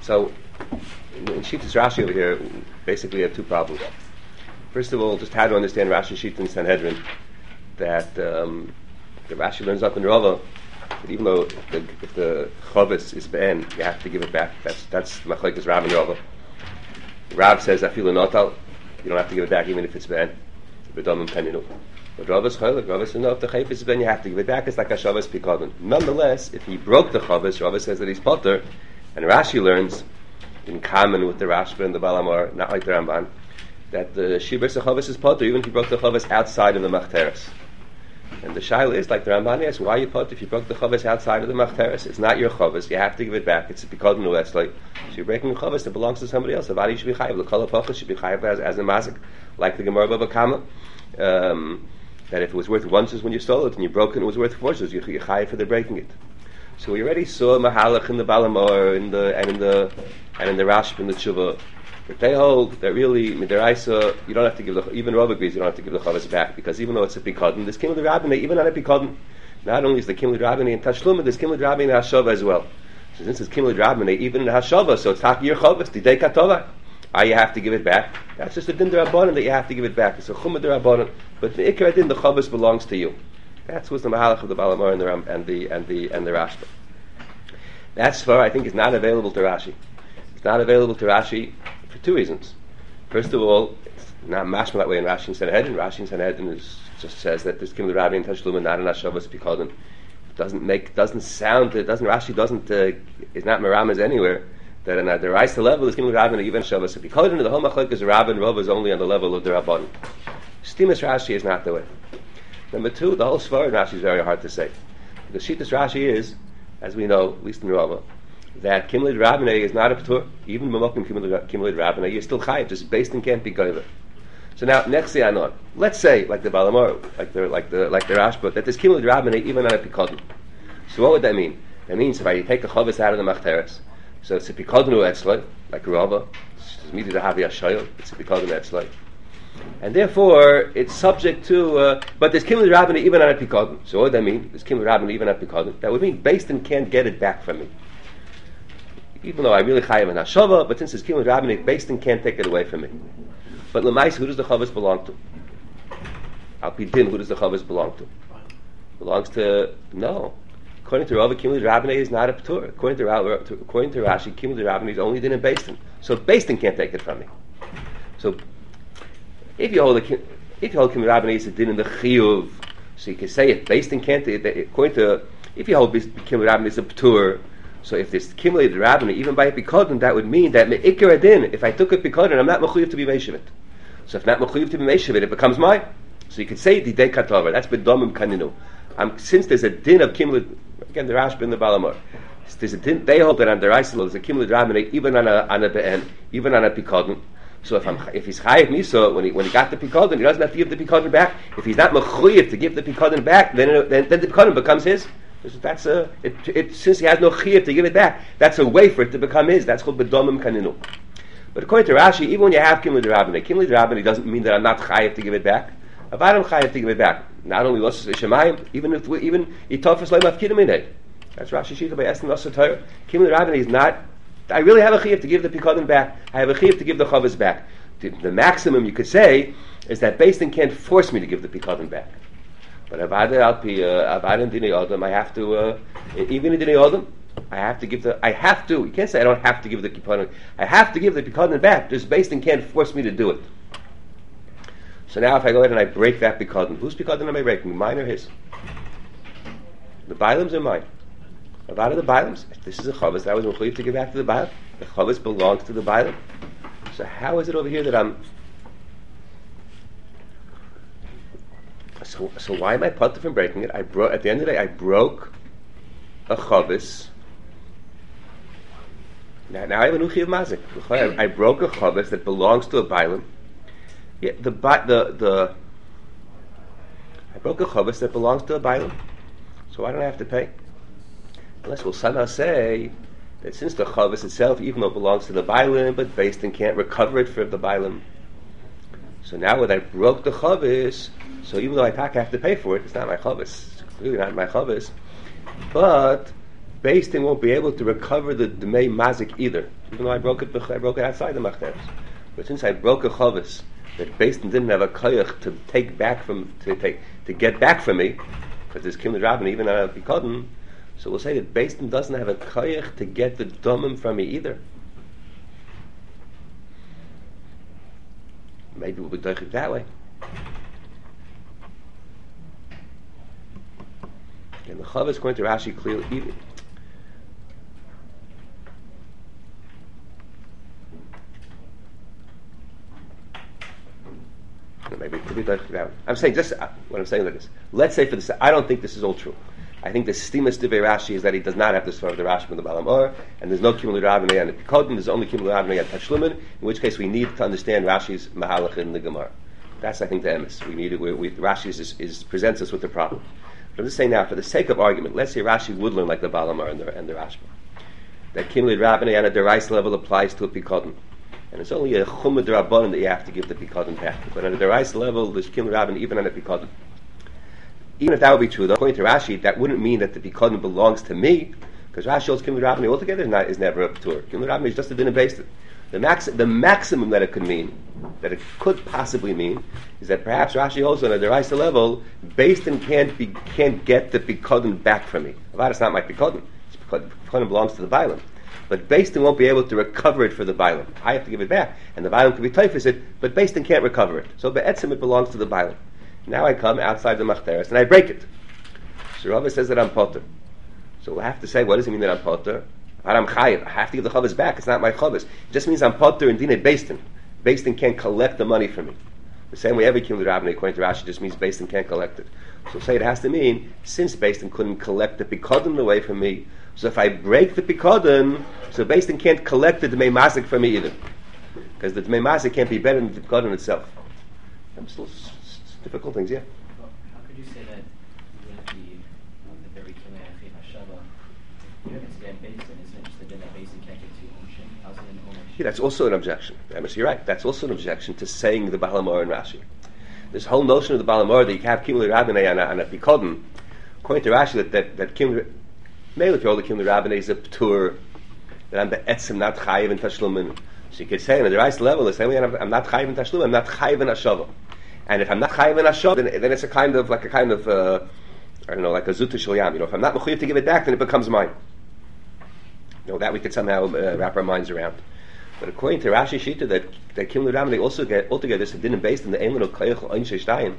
So, in Shittas Rashi over here, basically we have two problems. First of all, just how to understand Rashi Shita and Sanhedrin, that the Rashi learns up in Rava that even though if the Chavis is Ben, you have to give it back. That's Machlekes Rav and Rava. Rav says, Afilu Notal, you don't have to give it back even if it's Ben. But Rava's Chaylik, Rava says, no, if the Chayf is Ben, you have to give it back. It's like a Shabbos Pikadon. Nonetheless, if he broke the Chavis, Rava says that he's Potter, and Rashi learns, in common with the Rashba and the Balamar, not like the Ramban, that the Shibur Chavis is Potter, even if he broke the Chavis outside of the Machteres. And the Shaila is, like the Ramban asks, why are you Potter if you broke the Chavis outside of the Machteres? It's not your Chavis, you have to give it back. It's a Pikadon, that's like, so you're breaking the Chavis that belongs to somebody else. The Vadi should be Chayiv, the Kol HaPachas should be Chayiv as a Mazik, like the Gemara Bava Kama. That if it was worth one zuz when you stole it and you broke it, it was worth four zuz. You're chayiv for the breaking it. So we already saw Mahalach in the Balamor and in the Rashba and the Tshuva. But they hold that really midaraisa you don't have to give the, even Rav agrees you don't have to give the Chavis back, because even though it's a Pikadon, there's Kimli Rabbinah even on a Pikadon. Not only is the Kimli Rabbinah in Tashluma, there's Kimli Rabbinah in Hashava as well. So since it's Kimli Rabbinah even in Hashava, so it's Taki your Chavis, Didei Katova. You have to give it back. That's just a din d'Rabbanan that you have to give it back. It's a chumah d'Rabbanan. But the ikar din, the chavis belongs to you. That's what's the mahalach of the Balamar and the Rashba. That svar I think is not available to Rashi. It's not available to Rashi for two reasons. First of all, it's not mashma that way in Rashi and Sanhedrin. Rashi and Sanhedrin just says that there's Kimli Rabbi and Tashlum and not in Hashavas Pikadon. Rashi is not Meramas anywhere. That on the Raisa level is Kimli Rabban even Shabbos. If you call it into the whole Machlekes Rav and Rav is only on the level of the Rabban. Stimus Rashi is not the way. Number two, the whole Svar in Rashi is very hard to say. The Shittas Rashi is, as we know, at least in Rava, that Kimli Rabban is not a P'tur. Even Mamokim Kimli Rabban, you're still Chayiv, just based and can't be Goyver. So now, next thing I know, let's say, like the Balamar, like the Rashba, that there's Kimli Rabban even on a Pikadon. So what would that mean? That means if I take the Chavis out of the Machteres, so it's a Pikadon Etzlai, like Rava. It's meaning to have Yashayel. It's a Pikadon Etzlai, and therefore it's subject to. But there's Kimli Rabbinah even on a Pikadon. So what would that mean? There's Kimli Rabbinah even on a Pikadon. That would mean Beistin can't get it back from me, even though I really chayav in Hashava. But since it's Kimli Rabbinah, Beistin can't take it away from me. But Lemais, who does the Chavis belong to? Al Pi Din, who does the Chavis belong to? Belongs to no. According to Rava, Kimli Rabbinah is not a P'tur. According to Rashi, Kimli Rabbinah is only din in Beistin. So Beistin can't take it from me. So if you hold Kimli Rabbinah is a din in the Chiyuv, so you can say if Beistin can't, according to, if you hold Kimli Rabbinah is a P'tur, so if there's Kimli Rabbinah, even by a Pikadon, that would mean that Me'ikar Adin, if I took a Pikadon, I'm not Mechuyev to be Meishevit. So if not Mechuyev to be Meishevit, it becomes mine. So you could say Didei Katova, that's B'domim Kaninu. Since there's a din of Kimli, again the Rashba and the Balamar, there's a din, they hold that on the Raisel there's a Kimli Rabbinah even on a Be'en, even on a Pikadon. So if he's Chayiv Misa, when he got the Pikadon, he doesn't have to give the Pikadon back. If he's not Mechuyev to give the Pikadon back, then the Pikadon becomes his. Since he has no Chayiv to give it back, that's a way for it to become his. That's called B'domim Kaninu. But according to Rashi, even when you have Kimli Rabbinah doesn't mean that I'm not Chayiv to give it back. Avadim Chayiv to give it back. Not only Losas Shemayim, even Itofas Leim Afkidaminei. That's Rashi Shita by Estin Losas Torah. Kimli Rabbinah is not. I really have a Chayiv to give the Pikadon back. I have a Chayiv to give the Chavis back. The maximum you could say is that Beistin can't force me to give the Pikadon back. But Avadim Dinei Adam, I have to. Even in Dinei Adam, I have to give the. I have to. You can't say I don't have to give the Pikadon. I have to give the Pikadon back. Just Beistin can't force me to do it. So now if I go ahead and I break that Pikadon, whose Pikadon am I breaking? Mine or his? The Bailam's are mine. Out of the Bailam's, this is a Chavis that I was mechuyev to give back to the Bailam. The Chavis belongs to the Bailam. So how is it over here that I'm... So why am I put from breaking it? At the end of the day, I broke a Chavis. Now I have a Nuchi of Mazik. I broke a Chavis that belongs to a Bailam. Yeah, I broke a chavis that belongs to a bailam, so why don't I have to pay? Unless we'll somehow say that since the chavis itself, even though it belongs to the bailam, but Beistin can't recover it for the bailam. So now when I broke the chavis, so even though I have to pay for it, it's not my chavis. It's clearly not my chavis. But Beis Din won't be able to recover the Dmei Mazik either, even though I broke it outside the Machteres. But since I broke a Chavis that Beis Din didn't have a koyach to take back from to get back from me, because there's Kim Rabban even on a Pikodin, so we'll say that Beis Din doesn't have a koyach to get the Domim from me either. Maybe we'll be doing it that way. And the Chavis, according to Rashi, clearly even. Maybe it could be that way. I'm saying just what I'm saying like this. Let's say for this, I don't think this is all true. I think the stimus divrei Rashi is that he does not have the svar of the Rashi from the Balam Or, and there's no Kimul Rabbanei on the Pikodin. There's only Kimul Rabbanei on Tashlumin. In which case, we need to understand Rashi's Mahalach in the Gemara. That's, I think, the emes. We need it. Rashi presents us with the problem. But I'm just saying now, for the sake of argument, let's say Rashi would learn like the Balam Or and the Rashba, that Kimul Rabbanei on a derais level applies to a Pikodin. And it's only a chumad rabbanon that you have to give the Pikodin back. But on a derais level, there's Kimul Rabbanei even on a Pikodin. Even if that would be true, though, according to Rashi, that wouldn't mean that the Pikodin belongs to me, because Rashi holds Kimul Rabbanei altogether is never a Ptur. Kimul Rabbanei is just a din of Beis Din. The maximum that it could mean, that it could possibly mean, is that perhaps Rashi holds on a deraisa level, Beis Din can't get the Pikodin back from me. Avad, it's not my Pikodin. Pikodin belongs to the Bailam. But Beis Din won't be able to recover it for the Bailam. I have to give it back. And the Bailam can be typhus it, but Beis Din can't recover it. So Be'etzim it belongs to the Bailam. Now I come outside the Machteres and I break it. So Rava says that I'm potter. So we'll have to say, what does it mean that I'm potter? I'm chayiv. I have to give the chavis back. It's not my chavis. It just means I'm potter and dined Beis Din. Beis Din can't collect the money from me. The same way every Kimul Rabbanei, according to Rashi, just means Beis Din can't collect it. So say it has to mean, since Beis Din couldn't collect the Pikodin away from me, so if I break the Pikodin, so Beis Din can't collect the Dmei Mazik from me either. Because the Dmei Mazik can't be better than the Pikodin itself. I'm still difficult things, yeah? Well, how could you say that with the very Kilei Achim Hashava, you understand Beis Din isn't interested in that Beis Din can't get to Ownership? How's it an ownership? Yeah, that's also an objection. You're right. That's also an objection to saying the Baal HaMor and Rashi. This whole notion of the Baal HaMor that you have Kimul Rabbanei on a Pikodin, according to Rashi, that Kimul, maybe if all the Kimul Rabbanei is a Ptur, that I'm the Etzim not Chayiv and Tashlumin. So you could say on the right level, the same way I'm not Chayiv and Tashlumin, I'm not Chayiv and Hashava. And if I'm not chayiv in Hashov, then it's a kind of I don't know, like a zuta shel yam. If I'm not mechuyev to give it back, then it becomes mine. That we could somehow wrap our minds around. But according to Rashi Shita, that Kimul Rabbanei also get altogether this din based on the Ein Lo Koyach Einshe Shtayim.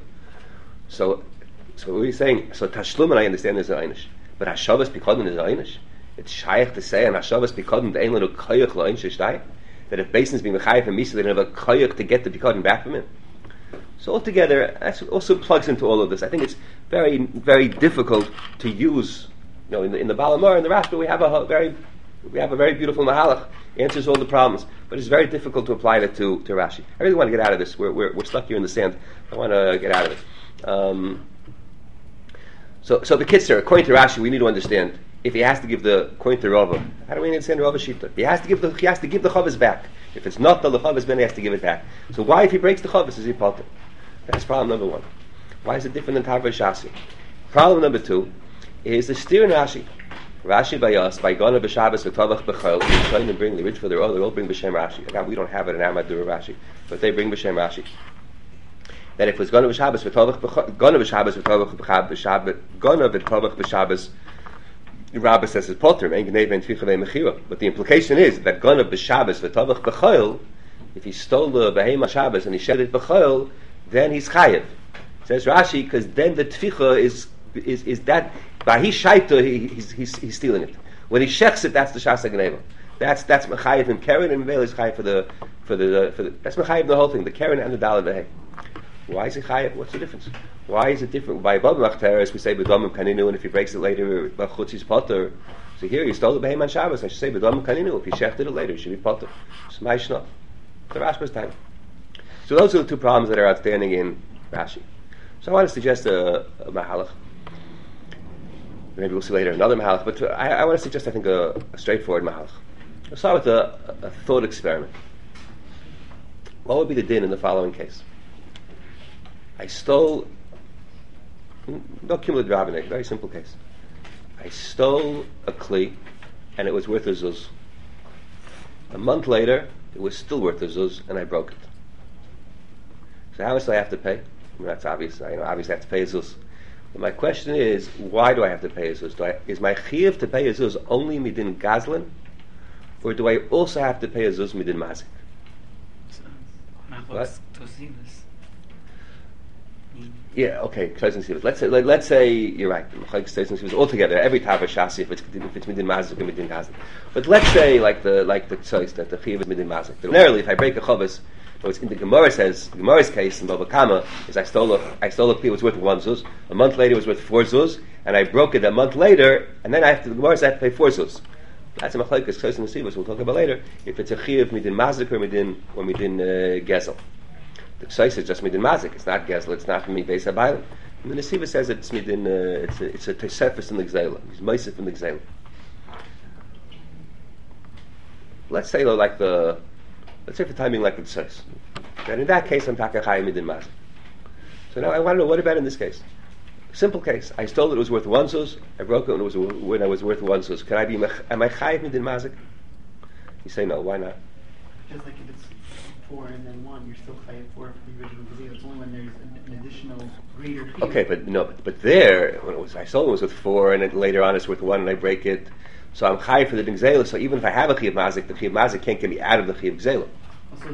So what are you saying? So Tashlumin, I understand, is an Einish, but Hashavas Pikodin is an Einish. It's shaykh to say on Hashavas Pikodin the Ein Lo Koyach Einshe Shtayim, that if Beis Din is being mechayev and misa, they don't have a koyach to get the Pikodin back from him. So altogether, that also plugs into all of this. I think it's very, very difficult to use. In the Baal HaMor and the Rashba, we have a very beautiful mahalach, answers all the problems, but it's very difficult to apply it to Rashi. I really want to get out of this. We're stuck here in the sand. I want to get out of it. So the Kitzur, according to Rashi, we need to understand if he has to give according to Rava. How do we understand Rava Shita? He has to give the chavis back. If it's not the chavis, then he has to give it back. So why, if he breaks the chavis, is he potter? That's problem number one. Why is it different than Tarvei Shasi? Problem number two is the steer in Rashi. Rashi by us, by Gana b'Shabbos v'Tavach b'Chol, and trying to bring the rich for their oil, they all bring b'Shem Rashi. Again, we don't have it in Amadur Rashi, but they bring b'Shem Rashi. That if it's Gana b'Shabbos v'Tavach b'Chol, Gana b'Shabbos v'Tavach b'Shabbos, Rabbah says it's potter, but the implication is that Gana b'Shabbos v'Tavach b'Chol, if he stole the Behema Shabbos and he shed it b'Chol, then he's chayev. Says Rashi, because then the tficha is that by his shaita he's stealing it. When he shechs it, that's the shas hagneva. That's mechayev and keren, and Mevela is chayev for the that's mechayev the whole thing, the keren and the dalad v'hei. Why is it chayev? What's the difference? Why is it different? By above machteres we say b'domim kaninu, and if he breaks it later, b'chutz he's potter. So here you stole the beheman Shabbos. I should say b'domim kaninu. If he shechted it later, it should be potter. It's ma'ishna. The Rashba's time. So those are the two problems that are outstanding in Rashi. So I want to suggest a mahalach. Maybe we'll see later another mahalach, but I want to suggest, I think, a straightforward mahalach. Let's start with a thought experiment. What would be the din in the following case? I stole, no Kimul Rabbanei, very simple case. I stole a kli, and it was worth a zuz. A month later, it was still worth a zuz, and I broke it. So how much do I have to pay? Well, that's obvious. Obviously I have to pay a zuz. But my question is, why do I have to pay a zuz? Is my chiyuv to pay a zuz only midin gazlan, or do I also have to pay a zuz midin mazik? What? Yeah, okay. Let's say you're right. Altogether, every type of shasi, if it's midin mazik or midin gazlan. But let's say like the tzois that the chiyuv is midin mazik. Ordinarily, if I break a chovos, what's in the Gemara's case in Bava Kama is I stole a kli, it was worth 1 zuz. A month later, it was worth 4 zuz, and I broke it a month later, and then the Gemara said I have to pay 4 zuz. That's a machlokes Tzos and Nesivos. We'll talk about later. If it's a chiyuv midin mazik or midin gezel, the Tzos is just midin mazik. It's not gezel. It's not me beis habaylim. And the Nesivos says it's midin. It's a tosefus in the gzela. He's meisif in the gzela. Let's say for timing like the Tzos. And in that case, I'm takachayim midin mazik. So now I want to know, what about in this case? Simple case. I stole it was worth 1 zuz. I broke it when I was worth 1 zuz. Am I chayiv midin mazik? You say no. Why not? Just like if it's 4 and then 1, you're still chayiv 4 for the original gazelle. It's only when there's an additional greater chiyuv. Okay, but there when I stole it was with 4, and then later on it's worth 1, and I break it. So I'm chayiv for the gzela. So even if I have a chiyav mazik, the chiyav mazik can't get me out of the chiyav gzela. So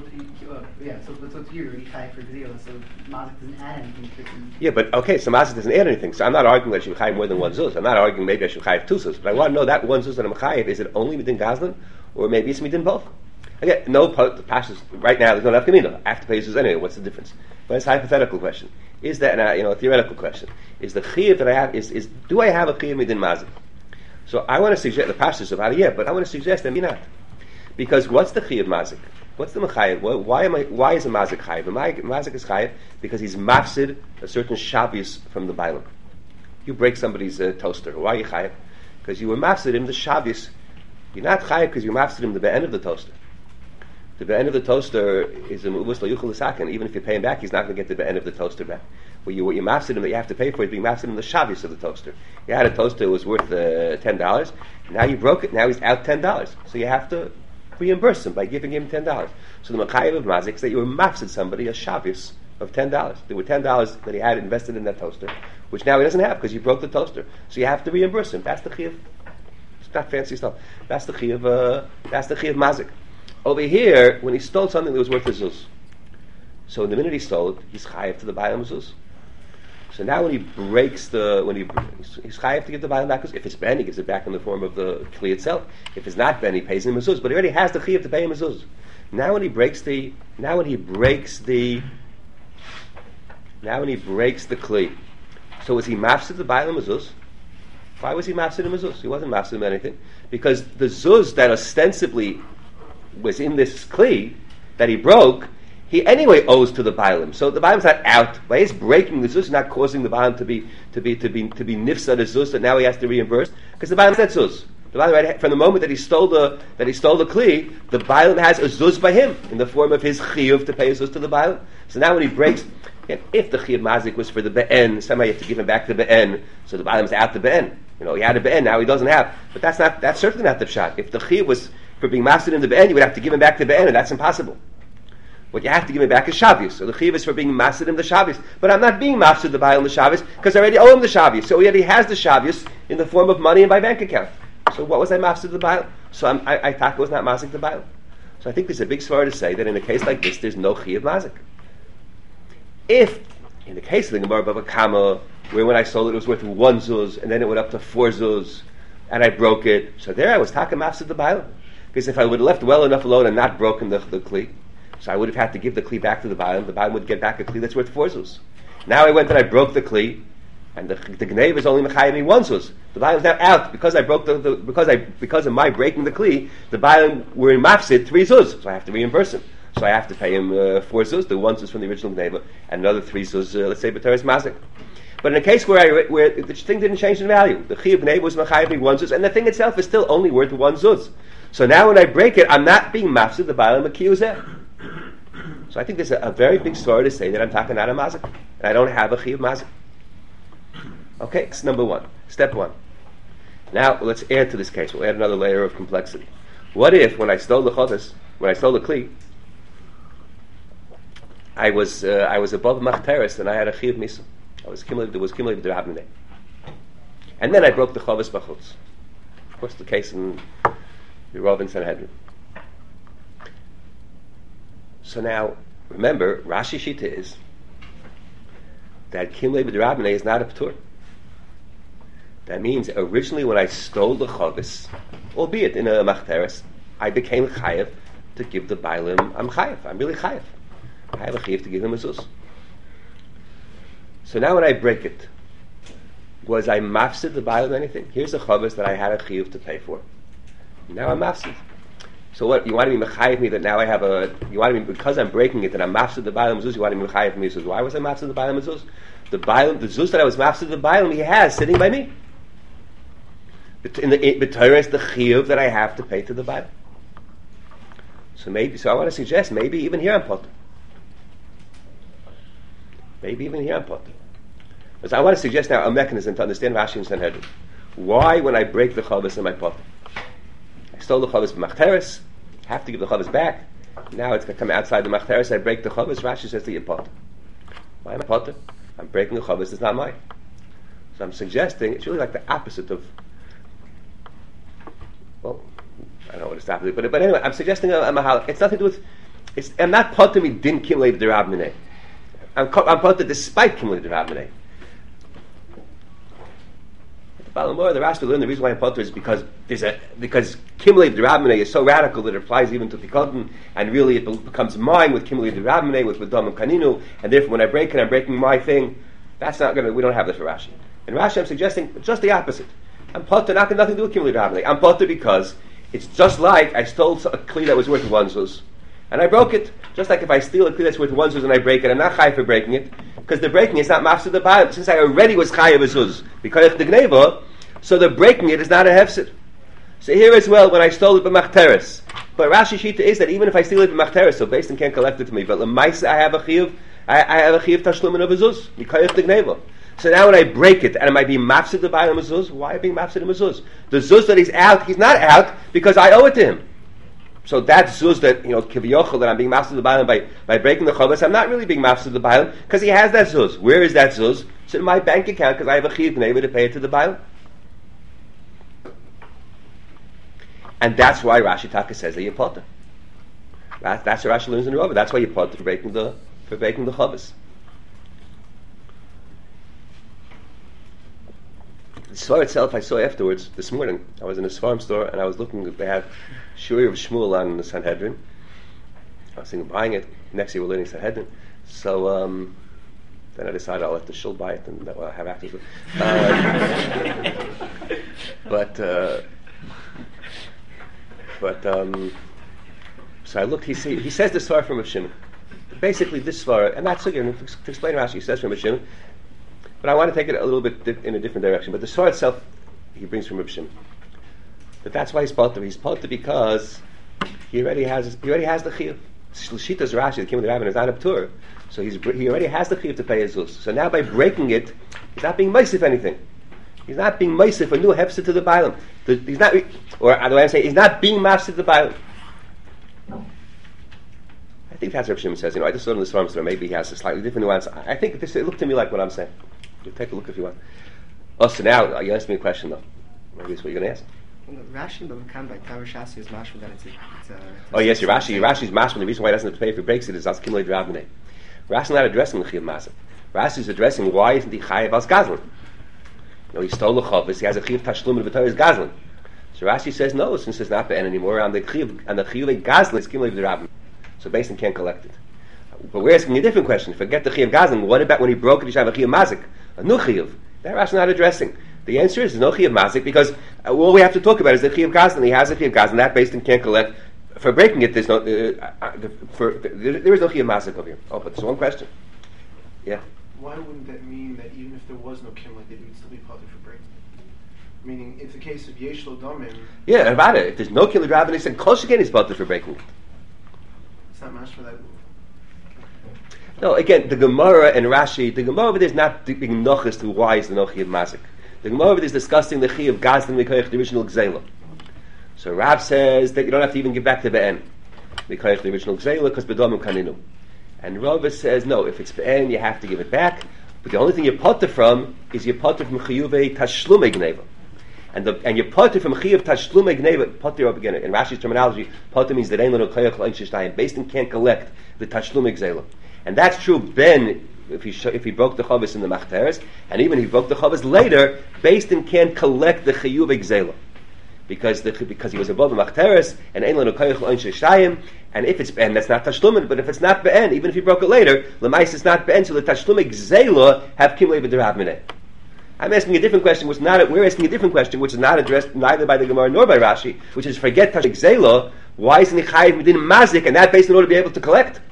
it's you already chayiv for gzela. So mazik doesn't add anything to it. Yeah, but okay, so mazik doesn't add anything. So I'm not arguing that I should chayiv more than 1 zuz. I'm not arguing maybe I should chayiv 2 zuz. But I want to know that 1 zuz that I'm chayiv, is it only midin gazlan, or maybe it's midin both? Again, the pashas right now there's no nafkamina. I have to pay zuz anyway. What's the difference? But it's a hypothetical question. Is that a theoretical question? Is the chiyuv that I have is do I have a chiyuv midin mazik? So I want to suggest the pashas of but I want to suggest that maybe not, because what's the chiyuv mazik? What's the mechayev? Why is a mazik chayev? A mazik is chayev because he's mafsid a certain shabbos from the bailam. You break somebody's toaster. Why are you chayev? Because you were mafsid him the shabbos. You're not chayev because you mafsid him the be'en of the toaster. The be'en of the toaster is a muvus lo yuchel l'saken. Even if you pay him back, he's not going to get the be'en of the toaster back. What you mafsid him that you have to pay for is being mafsid him the shabbos of the toaster. You had a toaster that was worth $10. Now you broke it. Now he's out $10. So you have to reimburse him by giving him $10. So the Machayev of Mazik is that you were mafsid somebody a Shabbos of $10. There were $10 that he had invested in that toaster, which now he doesn't have because you broke the toaster. So you have to reimburse him. That's the Chiyuv. It's not fancy stuff. That's the Chiyuv. That's the Chiyuv Mazik. Over here, when he stole something that was worth a zuz, so the minute he stole it, he's chayev to the bayam zuz. So now when he breaks he's chayev to give the bayam back. If it's ben, he gives it back in the form of the kli itself. If it's not ben, he pays him a zuz. But he already has the chiyuv to pay him a zuz. Now when he breaks the kli, so was he mafsid the bayam a zuz? Why was he mafsid him a zuz? He wasn't mafsid him anything, because the zuz that ostensibly was in this kli that he broke, he anyway owes to the bailam. So the bailam's not out. By his breaking the zuz, not causing the bailam to be nifsa the zuz that now he has to reimburse, because the bailam's not zuz. The bailam, right, from the moment that he stole the kli, the bailam has a zuz by him in the form of his chiyuv to pay a zuz to the bailam. So now when he breaks, if the chiyuv mazik was for the be'en, somehow you have to give him back the be'en, so the bailam's out the be'en. He had a be'en, now he doesn't have. But that's certainly not the pshat. If the chiyuv was for being mastered in the be'en, you would have to give him back the be'en, and that's impossible. What you have to give him back is Shabbos. So the chiyuv is for being mastered in the Shabbos. But I'm not being mastered the ba'al the Shabbos because I already owe him the Shabbos. So he already has the Shabbos in the form of money in my bank account. So what was I mastered the ba'al? So I thought it was not mazik the ba'al. So I think there's a big svara to say that in a case like this, there's no chiyuv mazik. If, in the case of the Gemara Bava Kama, where when I sold it was worth 1 zuz, and then it went up to 4 zuz, and I broke it, so there I was taka master the ba'al. Because if I would have left well enough alone and not broken the kli, so I would have had to give the kli back to the ba'al would get back a kli that's worth 4 zuz. Now I went and I broke the kli, and the gneiv is only mechayim me 1 zuz. The ba'al is now out because I broke because of my breaking the kli. The ba'al were in mafsid 3 zuz, so I have to reimburse him. So I have to pay him 4 zuz, the 1 zuz from the original gneiv, and another 3 zuz, let's say b'teres mazik. But in a case where the thing didn't change in value, the chiyuv gneiv was mechayim me 1 zuz, and the thing itself is still only worth 1 zuz. So now when I break it, I'm not being mafsid the ba'al makiyuzeh. So I think there's a very big story to say that I'm talking out of mazik, and I don't have a chiyuv mazik. Okay, that's number 1. Step 1. Now let's add to this case. We'll add another layer of complexity. What if, when I stole the chodas, when I stole the kli, I was above machteres and I had a chiyuv misa. There was kimli b'derabnei, and then I broke the chodas b'chutz. Of course, the case in the Rav and Sanhedrin. So now, remember, Rashi Shita is that kimli b'derabnei is not a p'tur. That means originally when I stole the chodas, albeit in a machteres, I became chayev to give the bailim. I'm chayev. I'm really chayev. I have a chayev to give him a zuz. So now when I break it, was I mafsid the bailim anything? Here's a chodas that I had a chayev to pay for. Now I'm mafsid. So what, you want to be mechayev me that now I have a, you want to be, because I'm breaking it that I'm mafsid the bailim zuz, you want to be mechayev me zuz. Why was I mafsid the bailim zuz? The zuz that I was mafsid the bailim, he has sitting by me. In the Torah is the chiyuv that I have to pay to the Bible. So I want to suggest maybe even here I'm potter. Because I want to suggest now a mechanism to understand Rashi and Sanhedrin. Why, when I break the chavos, am I potter? I stole the chavos from machteres, have to give the chavos back. Now it's going to come outside the machteres. I break the chavos. Rashi says that you're potter. Why am I potter? I'm breaking the chavos. It's not mine. So I'm suggesting it's really like the opposite of. Well, I don't know what it's opposite, but anyway, I'm suggesting a mahal. It's nothing to do with. I'm not potter me din kimlei b'derabnei. I'm potter despite kimlei b'derabnei. The Balamor, the Rashi learned the reason why I'm potter is because kimlei b'derabnei is so radical that it applies even to pikadon, and really it becomes mine with kimlei b'derabnei with dam and kaninu, and therefore when I break it, I'm breaking my thing. That's not going to. We don't have that for Rashi. In Rashi, I'm suggesting just the opposite. I'm potter, nothing to do with kimli b'derabnei. I'm potter because it's just like I stole a kli that was worth one zuz, and I broke it. Just like if I steal a kli that's worth one zuz and I break it, I'm not chayav for breaking it, because the breaking is not mafsid the ba'al. Since I already was chayav a zuz, because of the gneva, so the breaking it is not a hefsid. So here as well, when I stole it b'machteres, but Rashi Shita is that even if I steal it b'machteres, so Beis Din can't collect it to me, but l'maisa I have a chiyuv, I have a chiyuv tashlumin of a zuz, because of the gneva. So now when I break it, and am I being mafsid the ba'al mezuz? Why am I being mafsid the mezuz? The zuz that he's out, he's not out because I owe it to him. So that zuz that, kivyochel, that I'm being mafsid the ba'al by breaking the chavos, I'm not really being mafsid the ba'al because he has that zuz. Where is that zuz? It's in my bank account because I have a chiv neighbor to pay it to the ba'al. And that's why Rashi Taka says that you're potter. That's what Rashi learns in the Rova. That's why you're potter for breaking the chavos. The Svar itself I saw afterwards this morning. I was in a Svarim store and I was looking. They had Shuri of Shmuel on the Sanhedrin. I was thinking of buying it. Next year we're learning Sanhedrin. So then I decided I'll let the shul buy it and I'll have access to it. So I looked. He says the Svar from Rav Shimon. Basically, this Svar, and that's again to explain Rashi. He says from Rav Shimon. But I want to take it a little bit in a different direction. But the Svar itself, he brings from Rav Shimon. But that's why he's potter. He's potter because he already has the chiyuv. Shita's Rashi, the Kim of the Rabbin, is not a p'tur. So he already has the chiyuv to pay his zuz. So now by breaking it, he's not being meisif anything. He's not being meisif a new hefsid to the bailam. He's not, or the way I'm saying, he's not being mafsid to the bailam. I think that's what Rav Shimon says. I just saw it in the Svarim store. Maybe he has a slightly different nuance. I think it looked to me like what I'm saying. You take a look if you want. Oh, so now you asked me a question though. Maybe that's what you're going to ask. Rashi B'Makam by Tavar Shasi is mashma that it's a oh yes, Rashi's mashma. The reason why he doesn't have to pay if he breaks it is as kimlei d'rabbanei. Rashi's not addressing the chiyuv masav. Rashi's addressing why isn't he chayav as gazlan? He stole the chavos. He has a chiyuv tashlum and b'torah gazlan. So Rashi says no, since it's not the end anymore. And the chiyuv gazlan is kimlei d'rabbanei. So Beis Din can't collect it. But we're asking a different question. Forget the chiyuv gazlan. What about when he broke it? He should have a chiyuv mazik, a new chiyuv. That Rashi not addressing. The answer is no chiyuv mazik because all we have to talk about is the chiyuv gazlan. He has a chiyuv gazlan. That Beis Din can't collect. For breaking it, there's no. There is no chiyuv mazik over here. Oh, but there's one question. Yeah. Why wouldn't that mean that even if there was no kim like that, he would still be potter for breaking it? Meaning, it's the case of yesh lo damim. Yeah, about it. If there's no kimlei d'rabbanei, they said kol sheken is potter for breaking it. It's not mash for that. No, again, the Gemara and Rashi, the Gemara over there is not being nochis to why is the no chiyuv mazik. The Gemara is discussing the chi of Gazlan Mikoyach, the original Gzela. So Rav says that you don't have to even give back to Be'en, Mikoyach, the original Gzela, because Bedomim Kaninu. And Rav says, no, if it's Be'en, you have to give it back. But the only thing you're potter from is you're potter from Chiyuvei Tashlume Gneva. And you're potter from Chiyuv Tashlume Gneva, potter up again. In Rashi's terminology, potter means that Ein Lano Koyach L'Ein Shishtayim. Based on can't collect the Tashlume Gzela. And that's true Ben, if he broke the Chavis in the Machteres, and even if he broke the Chavis later, based on can't collect the Chiyuvei Gzela. Because he was above the Machteres, and Ein Lano Koyach L'Ein Shishtayim. And if it's Ben, that's not Tashlumen. But if it's not Ben, even if he broke it later, L'mais is not Ben, so the Tashlume Gzela have Kimlei B'Derav Mineh. I'm asking a different question, we're asking a different question, which is not addressed neither by the Gemara nor by Rashi, which is forget Tashlume Gzela, why isn't he chayiv within mazik, and that based in order to be able to collect?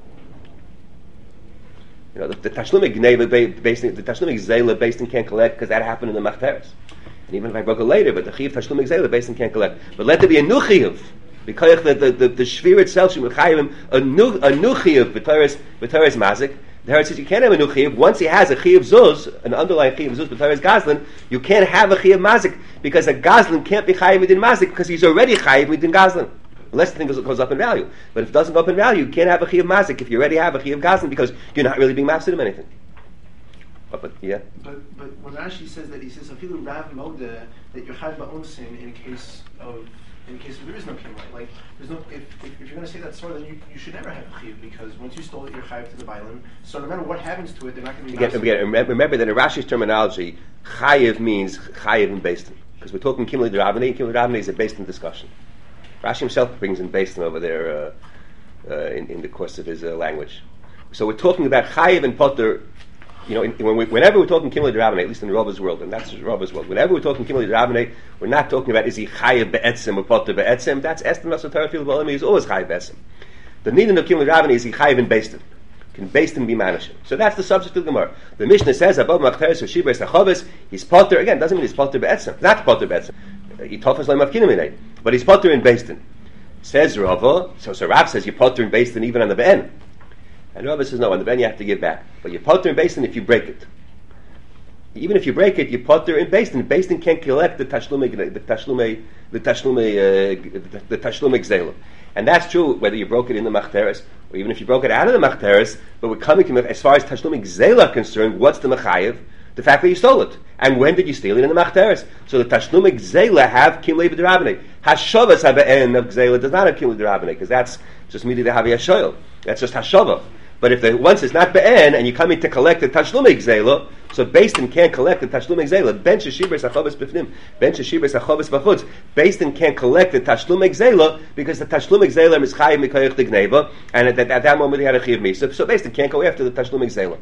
You know, the Tashlume Gzela based in can't collect because that happened in the Machteres. And even if I broke it later, but the Chiyuv Tashlume Gzela based in can't collect. But let there be a new Chiyuv. Because the Shvir itself should be chayiv a new Chiyuv b'Torah's mazik. The Torah says you can't have a new chiyuv. Once he has a chiyuv zuz, an underlying chiyuv zuz, but Torah's gazlan, you can't have a chiyuv mazik because a gazlan can't be chayiv within mazik because he's already chayiv within gazlan, unless the thing goes up in value. But if it doesn't go up in value, you can't have a chiyuv mazik if you already have a chiyuv gazlan because you're not really being mafsid of anything. But yeah. But when Rashi says that, he says afilu rav moda that you're chayiv ba'onsin in case of there is no kimlay. Like there's no if you're going to say that sort, then you should never have a chiyuv because once you stole it, you're chayiv to the bailim. So no matter what happens to it, they're not going to be. Remember that in Rashi's terminology, chayiv means chayiv in beistin because we're talking kimlay d'Rabbanei. Kimlay d'Rabbanei is a beistin discussion. Rashi himself brings in beistin over there in the course of his language. So we're talking about chayiv and potter. You know, whenever we're talking Kimlei D'Rabbanei, at least in Rava's world, and that's Rava's world, whenever we're talking Kimlei D'Rabbanei, we're not talking about is he chayiv be'etzim or potter be'etzim. That's Estim Nasotara Fil B'Olam. He's always chayiv be'etzim. The meaning of Kimlei D'Rabbanei is he chayiv in beistin. Can beistin be manishim? So that's the subject of the Gemara. The Mishnah says above Machteres or Shibres Tachavis, he's potter again. Doesn't mean he's potter be'etzim. Not potter be'etzim. He tofas le'mav kinamine, but he's potter in beistin. Says Rava. So Rav says you potter in beistin even on the be'en. And Rava says, no, on the ben you have to give back. But you potter in Beistin if you break it. Even if you break it, you potter in Beistin. Beistin can't collect the tashlume gzela. And that's true whether you broke it in the Machteres, or even if you broke it out of the Machteres, but we're coming to, as far as tashlume gzela are concerned, what's the Mechayev? The fact that you stole it. And when did you steal it? In the Machteres. So the tashlume gzela have Kimlei B'Derabanei. Hashavas haba'en of gzela does not have Kimlei B'Derabanei, because that's just immediately havi hashoyel. That's just hashava. But if once it's not be'en and you come in to collect the tashlume gzela, so Beistin can't collect the tashlume gzela. Ben sheshibres achavas b'fnim, ben sheshibres achavas b'chutz. Beistin can't collect the tashlume gzela because the tashlume gzela is chayiv mikoyach the gneva, and at that moment he had a chiyav misa. So Beistin can't go after the tashlume gzela.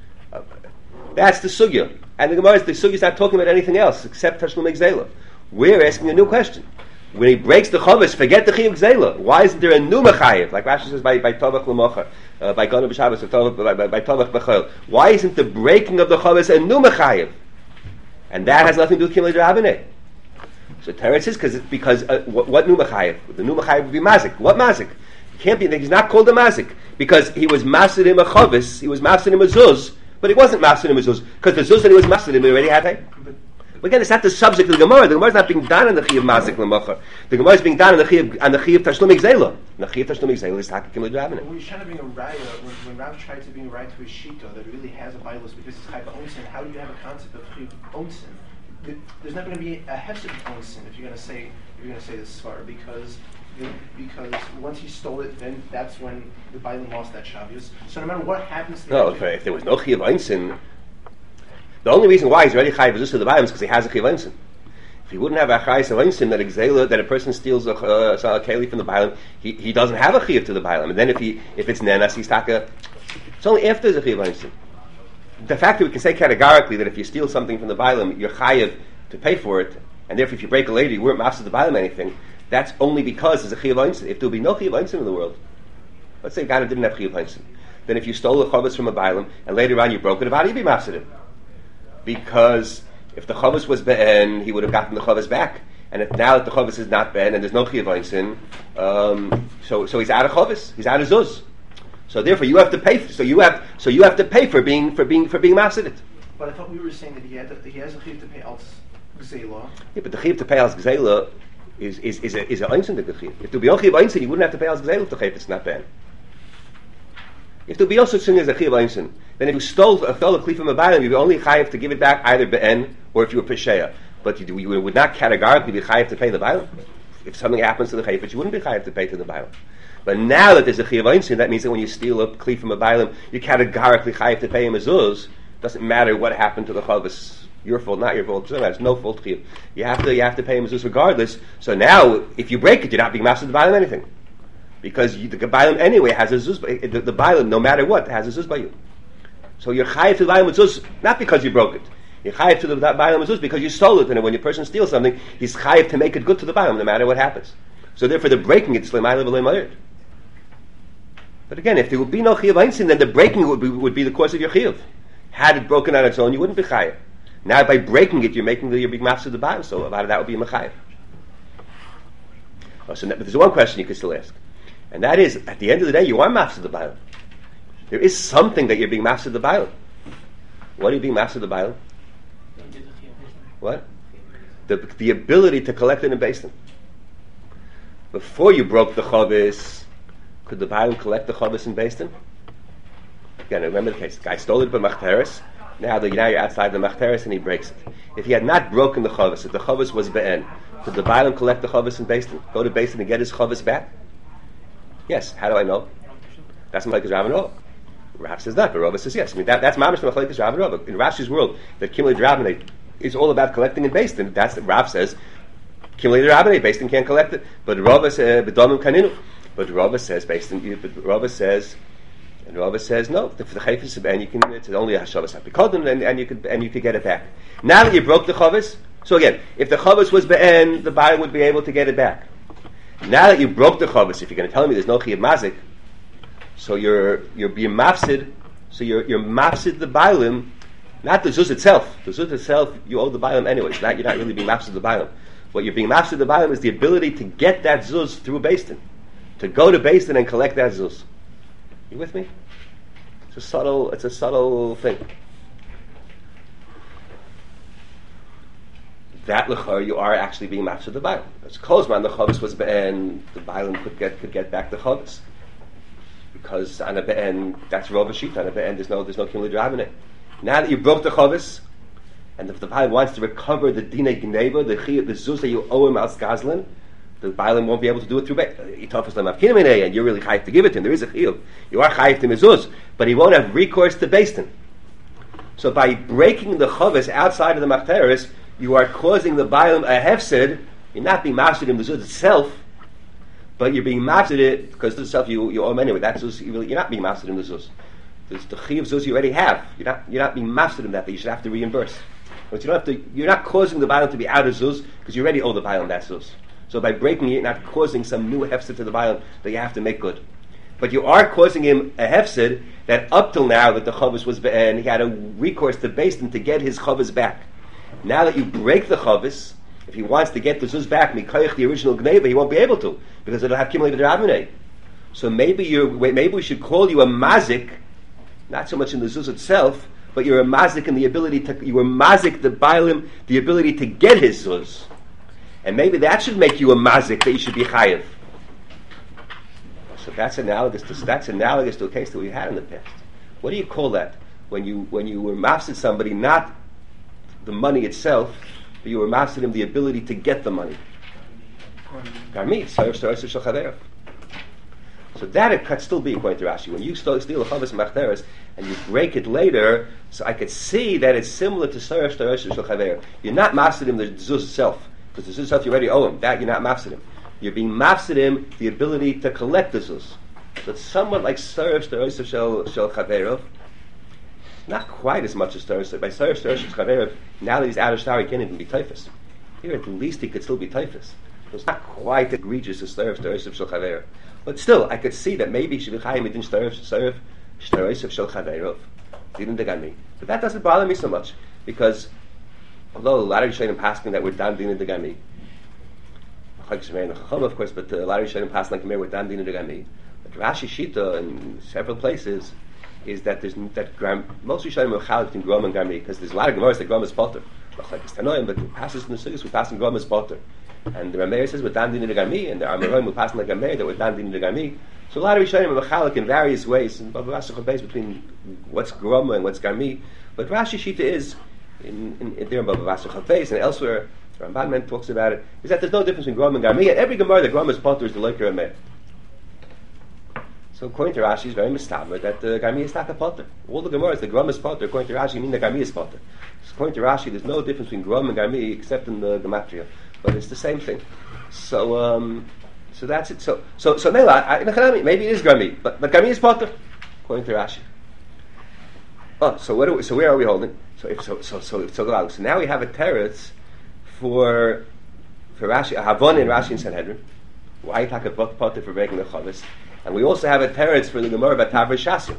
That's the sugya, and the Gemara the sugya is not talking about anything else except tashlume gzela. We're asking a new question. When he breaks the chavis, forget the chiyav gzela. Why isn't there a new mechayev? Like Rashi says by tovach l'mocha, by gana b'shabbos, by tovach b'chol. Why isn't the breaking of the chavis a new mechayev? And that has nothing to do with Kimlei D'Rabbanei. So Teretz says because what new mechayev? The new mechayev would be mazik. What mazik? It can't be. He's not called a mazik because he was masid him a chavis. He was masid him a zuz, but he wasn't masid him a zuz because the zuz that he was masid him he already had. But again, it's not the subject of the Gemara. The Gemara is not being done on the Chiyuv Mazik L'Mocha. The Gemara is being done on the Chiyuv Tashlum Gzela. The Chiyuv Tashlum Gzela is Taka Kimlei D'Rabbanei. When you're trying to bring a raya, when Rav tried to bring a raya to his shita that really has a violence because it's Chayv Onsin, how do you have a concept of Chiyuv Onsin? There's not going to be a hefsed Onsin if you're going to say this svara because once he stole it, then that's when the Bailam lost that Shabbos. So no matter what happens to if there was no Chiyuv Onsin, the only reason why he's already chayiv to the Bailam is because he has a chiyuv einsin. If he wouldn't have a chayiv einsin that a person steals a keli from the Bailam, he doesn't have a chiyuv to the Bailam. And then if it's nenas, he's taka. It's only after there's a chiyuv einsin. The fact that we can say categorically that if you steal something from the Bailam, you're chayiv to pay for it, and therefore if you break it later, you weren't mafsid the Bailam anything. That's only because there's a chiyuv einsin. If there would be no chiyuv einsin in the world, let's say Ghana didn't have chiyuv einsin, then if you stole a chavis from a Bailam and later on you broke it, how do you be mafsid him? Because if the chavis was be'en, he would have gotten the chavis back. And now that the chavis is not be'en and there's no chiyuv einsin, so he's out of chavis, he's out of zuz. So therefore, you have to pay. So you have to pay for being mafsid it. But I thought we were saying that he has a chiyuv to pay als gzela. Yeah, but the chiyuv to pay als gzela is a einzin the chiyuv. If there be no chiyuv einzin, you wouldn't have to pay als gzela to chiyuv. It's not bad. If there be no such thing as a chiyuv einzin, then if you stole a klif from a bayim, you'd be only chayiv to give it back either be'en or if you were pesheya. But you would not categorically be chayiv to pay the bayim. If something happens to the chayfetz, you wouldn't be chayiv to pay to the bayim. But now that there's a chiyuv einzin, that means that when you steal a klif from a bayim, you categorically chayiv to pay him a zuz. Doesn't matter what happened to the chavis. Your fault, not your fault. There's no fault chiyuv. You have to pay him a zuz regardless. So now, if you break it, you're not being master the bayim anything, because the bayim anyway has a zuz. The bayim, no matter what, has a zuz by you. So you're chayiv to the bayim with zuz, not because you broke it. You're chayiv to the bayim with zuz because you stole it. And when a person steals something, he's chayiv to make it good to the bayim, no matter what happens. So therefore, the breaking it's l'mayla v'lo mayir. But again, if there would be no chiyuv einzin, then the breaking would be the cause of your chiyuv. Had it broken on its own, you wouldn't be chayiv. Now, by breaking it, you're big master of the bayim. So a lot of that would be a mechayiv. But there's one question you could still ask, and that is: at the end of the day, you are master of the bayim. There is something that you're being master of the bayim. What are you being master of the bayim? What? The ability to collect it and base them. Before you broke the chavis, could the bayim collect the chavis and base them? Again, remember the case. The guy stole it by machteres. Now you're outside the machteres and he breaks it. If he had not broken the chavis, if the chavis was be'en, could the bayim collect the chavis and base them? Go to base them and get his chavis back? Yes. How do I know? That's Machlekes Rav and Rava. Rav says not, but Rava says yes. I mean that's mamish Machlekes Rav and Rava. In Rashi's world, that Kimli Drabbanei is all about collecting and based. And that's what Rav says. Kimli Drabbanei, based and can't collect it. But Rava says B'domim Kaninu. But Rava says based and but Rava says. And Rava says no. For the chayfetz and you can it's only a hashavas hapikodin and you could get it back. Now that you broke the chavis, so again, if the chavis was be'en, the buyer would be able to get it back. Now that you broke the chavis, if you're going to tell me there's no chiyuv mazik, so you're being mafsid. So you're mafsid the bailim, not the zuz itself. The zuz itself you owe the bailim anyways. You're not really being mafsid the bailim. What you're being mafsid the bailim is the ability to get that zuz through Beis Din, to go to Beis Din and collect that zuz. You with me? It's a subtle thing. That lechor you are actually being matched to the bailim. It's kozman the chavis was be'en, the bailim could get back the chavis because on a be'en that's rov shita. On a be'en there's no kimli drabbanei. Now that you broke the chavis, and if the bailim wants to recover the dinei gneva, the zuz that you owe him as gazlan, the bailim won't be able to do it through and you're really chayiv to give it to him. There is a chiyuv. You are chayiv to mezuz, but he won't have recourse to Beis Din. So by breaking the chavis outside of the machteres, you are causing the bailim a hefsed. You're not being mastered in the zuz itself, but you're being mastered it because the itself you owe him anyway. That's zuz, you're not being mastered in the zuz. There's the chiyuv zuz you already have. You're not being mastered in that you should have to reimburse. But you're not causing the bailim to be out of zuz because you already owe the bailim that zuz. So by breaking it, you're not causing some new hefsed to the bailim that you have to make good. But you are causing him a hefsed that up till now that the chavis was be'en, he had a recourse to Beis Din to get his chavis back. Now that you break the chavis, if he wants to get the zuz back, mikoyach the original gneva, he won't be able to because it'll have kimli v'drabbanei. So maybe we should call you a mazik, not so much in the zuz itself, but you're a mazik in the ability to you were mazik the bailim the ability to get his zuz. And maybe that should make you a mazik that you should be chayiv. So that's analogous to a case that we had in the past. What do you call that? When you were mafsid somebody, not the money itself, but you were mafsid him the ability to get the money. Garmi, so that it could still be according to Rashi. When you steal a chavis machteres and you break it later, so I could see that it's similar to Sarash Tarash Shachaver. You're not mafsid him the zuz itself. Because the zuz itself you already owe him. That you're not mafsid him. You're being mafsid him the ability to collect the zuz. So it's somewhat like Sarash Tarash Shel Chaverov. Not quite as much as Sarash. By Sarash Tarash Shel Chaverov, now that he's out of shtar, he can't even be typhus. Here at least he could still be typhus. So it's not quite egregious as Sarash Tarash Shel Chaverov. But still, I could see that maybe he should be chayim within Sarash Tarash Shel Chaverov. Didn't dig on me. But that doesn't bother me so much because although a lot of Rishonim passing that we're dan din degami, of course, but a lot of Rishonim passing like we're dan din degami. But Rashi Shita in several places is that most Rishonim are chalak between Grom and Garmi, because there's a lot of Gemaras that Grom is potter. Like it's Tanoim, but it passes in the Sukkos, we pass in Grom as potter. And the Rameir says with Dan Din the Garmi, and the Amoraim will pass in the Garmi that with Dan Din the Garmi. So a lot of Rishonim are chalak in various ways, and Bava Basra Chavbeis between what's Grom and what's Garmi. But Rashi Shita is in there in Bava Basra Chavbeis and elsewhere. Ramban talks about it. Is that there's no difference between Grom and Garmi, and every Gemara the Grom is potter is the Loiker Rameir. So according to Rashi, is very mistaber that the Garmi is not a potter. All the Gemaras, the Grom is potter. According to Rashi, mean the Garmi is potter. So according to Rashi, there's no difference between Grom and Garmi except in the Gematria, but it's the same thing. So that's it. So maybe it is Garmi, but Garmi is potter according to Rashi. Oh, so where are we holding? So now we have a teretz for Rashi, a Havon in Rashi and Sanhedrin. Why you talk about potter for breaking the Chavis? And we also have a teretz for the Gemara about Tavra Shasu.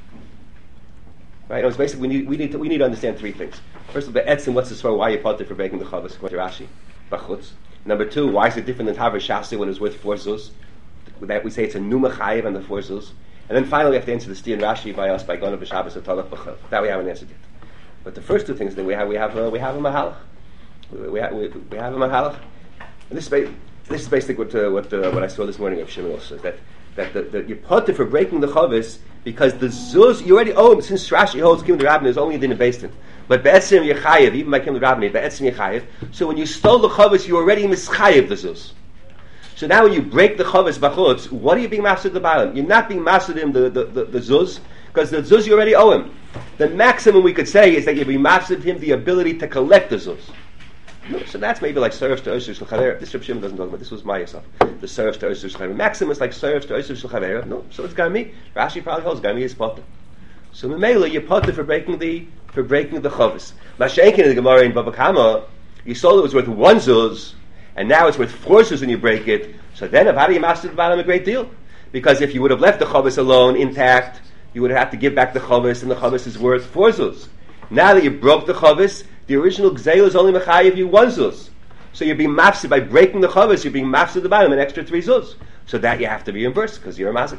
Right? It was basically we need to understand three things. First of all, Etzim, what's the story? Why you potter for breaking the Chavis according to Rashi? Bachutz. Number two, why is it different than Tavra Shasu when it's worth 4 zuz? That we say it's a Numa Chayiv and the 4 zuz. And then finally we have to answer the Stiyan Rashi by us by Gona B'Shabbos or Talach B'Chel. That we haven't answered yet. But the first two things that we have a Mahalach. We have a Mahalach. And this is basically what I saw this morning of Shimon also, that you're potter for breaking the chavis because the zuz you already owe him. Since Rashi holds Kim the Rabbin is only a din of Beis Din, but be'etzim yechayev even by Kim the Rabbin be'etzim yechayev. So when you stole the chavis, you already mischayev the zuz. So now when you break the chavis bachutz, what are you being mastered the bottom? You're not being mastered him the zuz because the zuz you already owe him. The maximum we could say is that you're being mastered him the ability to collect the zuz. No, so that's maybe like serves to Oshir Shulchaver. This Reb Shimon doesn't talk about. This was my yourself. The serves to Oshir Shulchaver. Maximum is like serves to Oshir Shulchaver. No, so it's Garmi. Rashi probably holds Garmi is potter. So Memela, you're potter for breaking the chavis. Mashenkin in the Gemara in Bava Kama, you saw it was worth 1 zuz, and now it's worth 4 zuz when you break it. So then, how do you master the bottom a great deal? Because if you would have left the chavis alone intact, you would have had to give back the chavis, and the chavis is worth 4 zuz. Now that you broke the chavis, the original gzeil is only mechayev you 1 zuz. So you're being mafsid by breaking the chavis. You're being mafsid the bottom an extra 3 zuz. So that you have to reimburse because you're a mazik.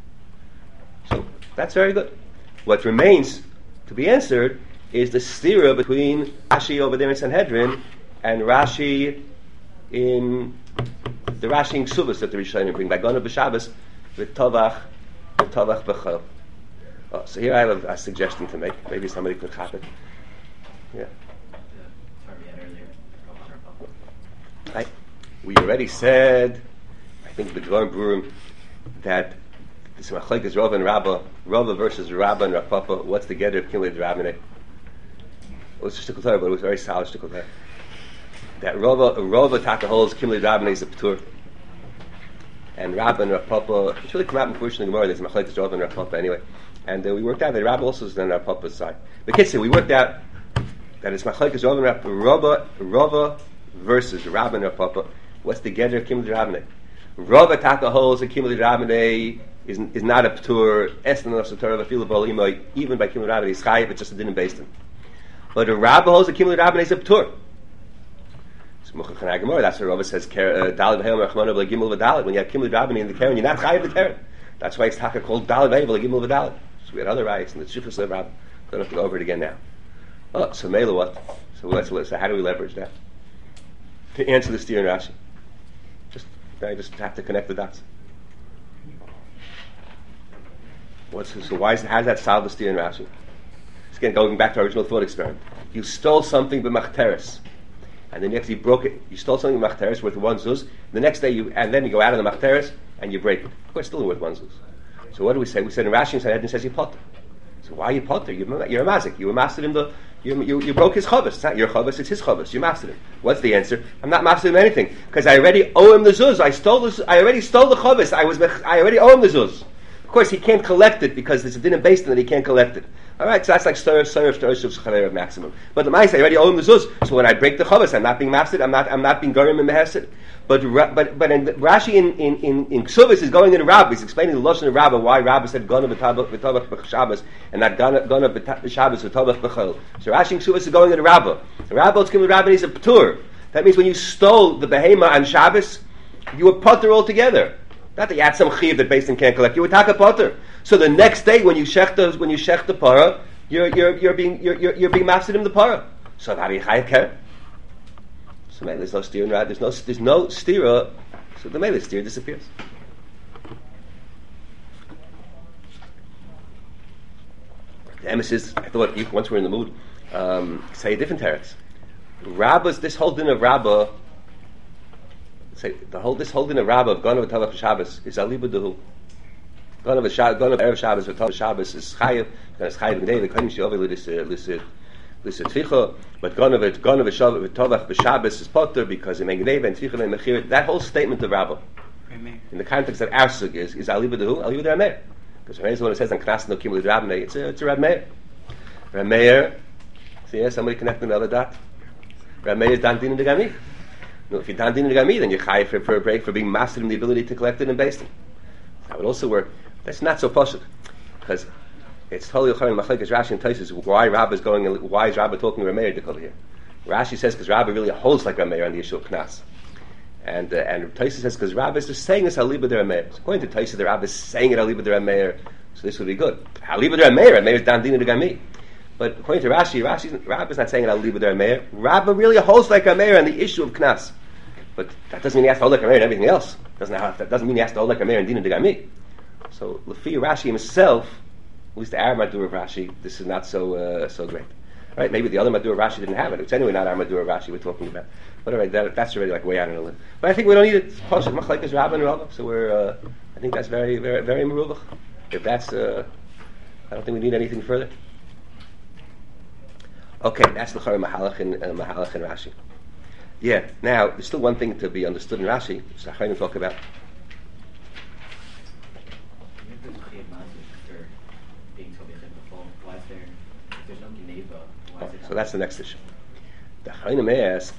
So that's very good. What remains to be answered is the stira between Rashi over there in Sanhedrin and Rashi in the Rashi in Ksubas that the Rishonim bring by Gona B'Shabbos with Tovach B'Chol. Oh, so here I have a suggestion to make. Maybe somebody could chop it. Yeah. Right. We already said, I think the Dvarim Burim, that this machlek is Rava and Rabba, Rava versus Rabba and Rapapa. What's the getter of Kimli Rabbinate? It was a shtickle Torah, but it was a very solid shtickle Torah. That Rava Taka holds Kimli Rabbinate is a P'tur, and Rabba and Rapapa. It's really come out in Purush in the Gemara. There's machlek is Rava and Rapapa anyway, and we worked out that Rabba also is on Rapapa's side. But Kitzur, we worked out that it's machlek is Rava and Rava versus Rabba and Rapapa. What's the getter of Kimli Rabbinate? Rava Taka holds that Kimli Rabbinate is not a P'tur, Esnan of Satorah, Vafila Bolima, even by Kimli Rabbinate is Chayiv, it's just a din in Beis Din. But a Rabba holds that Kimli Rabbinate is a P'tur. So Muchach and Agamor, that's why Rava says, Daled V'heim Rachmana V'la Gimel V'dalet. When you have Kimli Rabbinate in the Karen, you're not Chayiv the Karen. That's why it's Taka called Daled V'heim V'la Gimel V'dalet. So we had other rights, and the Shifras of Rabba. Don't have to go over it again now. Oh, so Mela what? So how do we leverage that? To answer the Stiyan Rashi. I just have to connect the dots. How does that solve the Stiyan Rashi? It's again going back to our original thought experiment. You stole something b'machteres, and the next you broke it. You stole something b'machteres worth 1 zuz. The next day then you go out of the machteres and you break it. Of course, still worth 1 zuz. So what do we say? We said in Rashi and Sanhedrin says you potter. So why are you potter? You're a mazik. You were mastered him you broke his chavis. It's not your chavis, it's his chavis. You mastered him. What's the answer? I'm not mastered him anything because I already owe him the zuz. I already stole the chavis. I already owe him the zuz. Of course, he can't collect it because there's a din in Beis Din that he can't collect it. All right, so that's like of maximum. But the ma'aseh, I already owe him the zuz. So when I break the chavis, I'm not being mastered. I'm not being gorim and mehesed. But in Rashi in Ksubis is going in Rabbah. He's explaining the lashon of Rabbah why Rabbah said gana v'tavach b'Shabbos and not gana b'Shabbos v'tavach b'Chol. So Rashi in Ksubis is going in Rabbah. Rabbah's coming Rabbah is a p'tur. That means when you stole the behema on Shabbos, you were potter altogether. Not that you had some chiv that Beis Din can't collect. You were taka potter. So the next day when you shech the para, you're being mafsid the para. So how do you chayav keren? So maybe there's no steer in Rad. There's no stira. So the maybe the steer disappears. The emesis, I thought once we're in the mood, say a different teretz. Rabbas, this whole din of Rabbah, say this whole din of Rabbah of Ganav Tavach Shabbos is aliba dehu. Ganav Erev Shabbos or Tavach Shabbos is chayav. It's chayav in David. Kodim she'ovel lisset tficha. But Ganav Tavach b'Shabbos is potter because in Mengneva and tficha and mechir. That whole statement of Rabbah, in the context that our sug is aliba dehu, aliba de'amer. Because Rameir is the one who says on Knas no Kimul Rabnei. It's a Rab Meir. Rab Meir. See, yeah, somebody connecting another dot. Rab Meir is Dan Din Degami. No, if you're Dan Din Degami, then you're chayav for a break for being mastered in the ability to collect it and base it. That would also work. That's not so poshut, because it's totally Yochanan Machlekes Rashi and Tosfos. Why Rabbah is going? Why is Rabbah talking to Rab Meir over here? Rashi says because Rabbah really holds like Rab Meir on the issue of Knas. And Tosfos says because Rabbah is just saying this Haliba de Rameir. So according to Tosfos, the Rabbah is saying it Haliba de Rameir, so this would be good. Haliba de Rameir, Rameir is Dan Dina de Gami. But according to Rashi, Rabbah is not saying it Haliba de Rameir. Rabbah really holds like Rameir on the issue of Knas. But that doesn't mean he has to hold like Rameir and everything else. That doesn't mean he has to hold like Rameir and Dina de Gami. So Lefi Rashi himself, at least the Arab Madur of Rashi, this is not so great. Right? Maybe the other Madur of Rashi didn't have it. It's anyway not our Madur of Rashi we're talking about. But alright, that's already like way out on the limb. But I think we don't need it. It's Poshet Machlekes Rabbah and Rabbah. So we're, I think that's very, very, very meruvach. If that's, I don't think we need anything further. Okay, that's L'chara Mahalach and Rashi. Yeah, now, there's still one thing to be understood in Rashi, which I'm going to talk about. So that's the next issue. The Chayim may ask,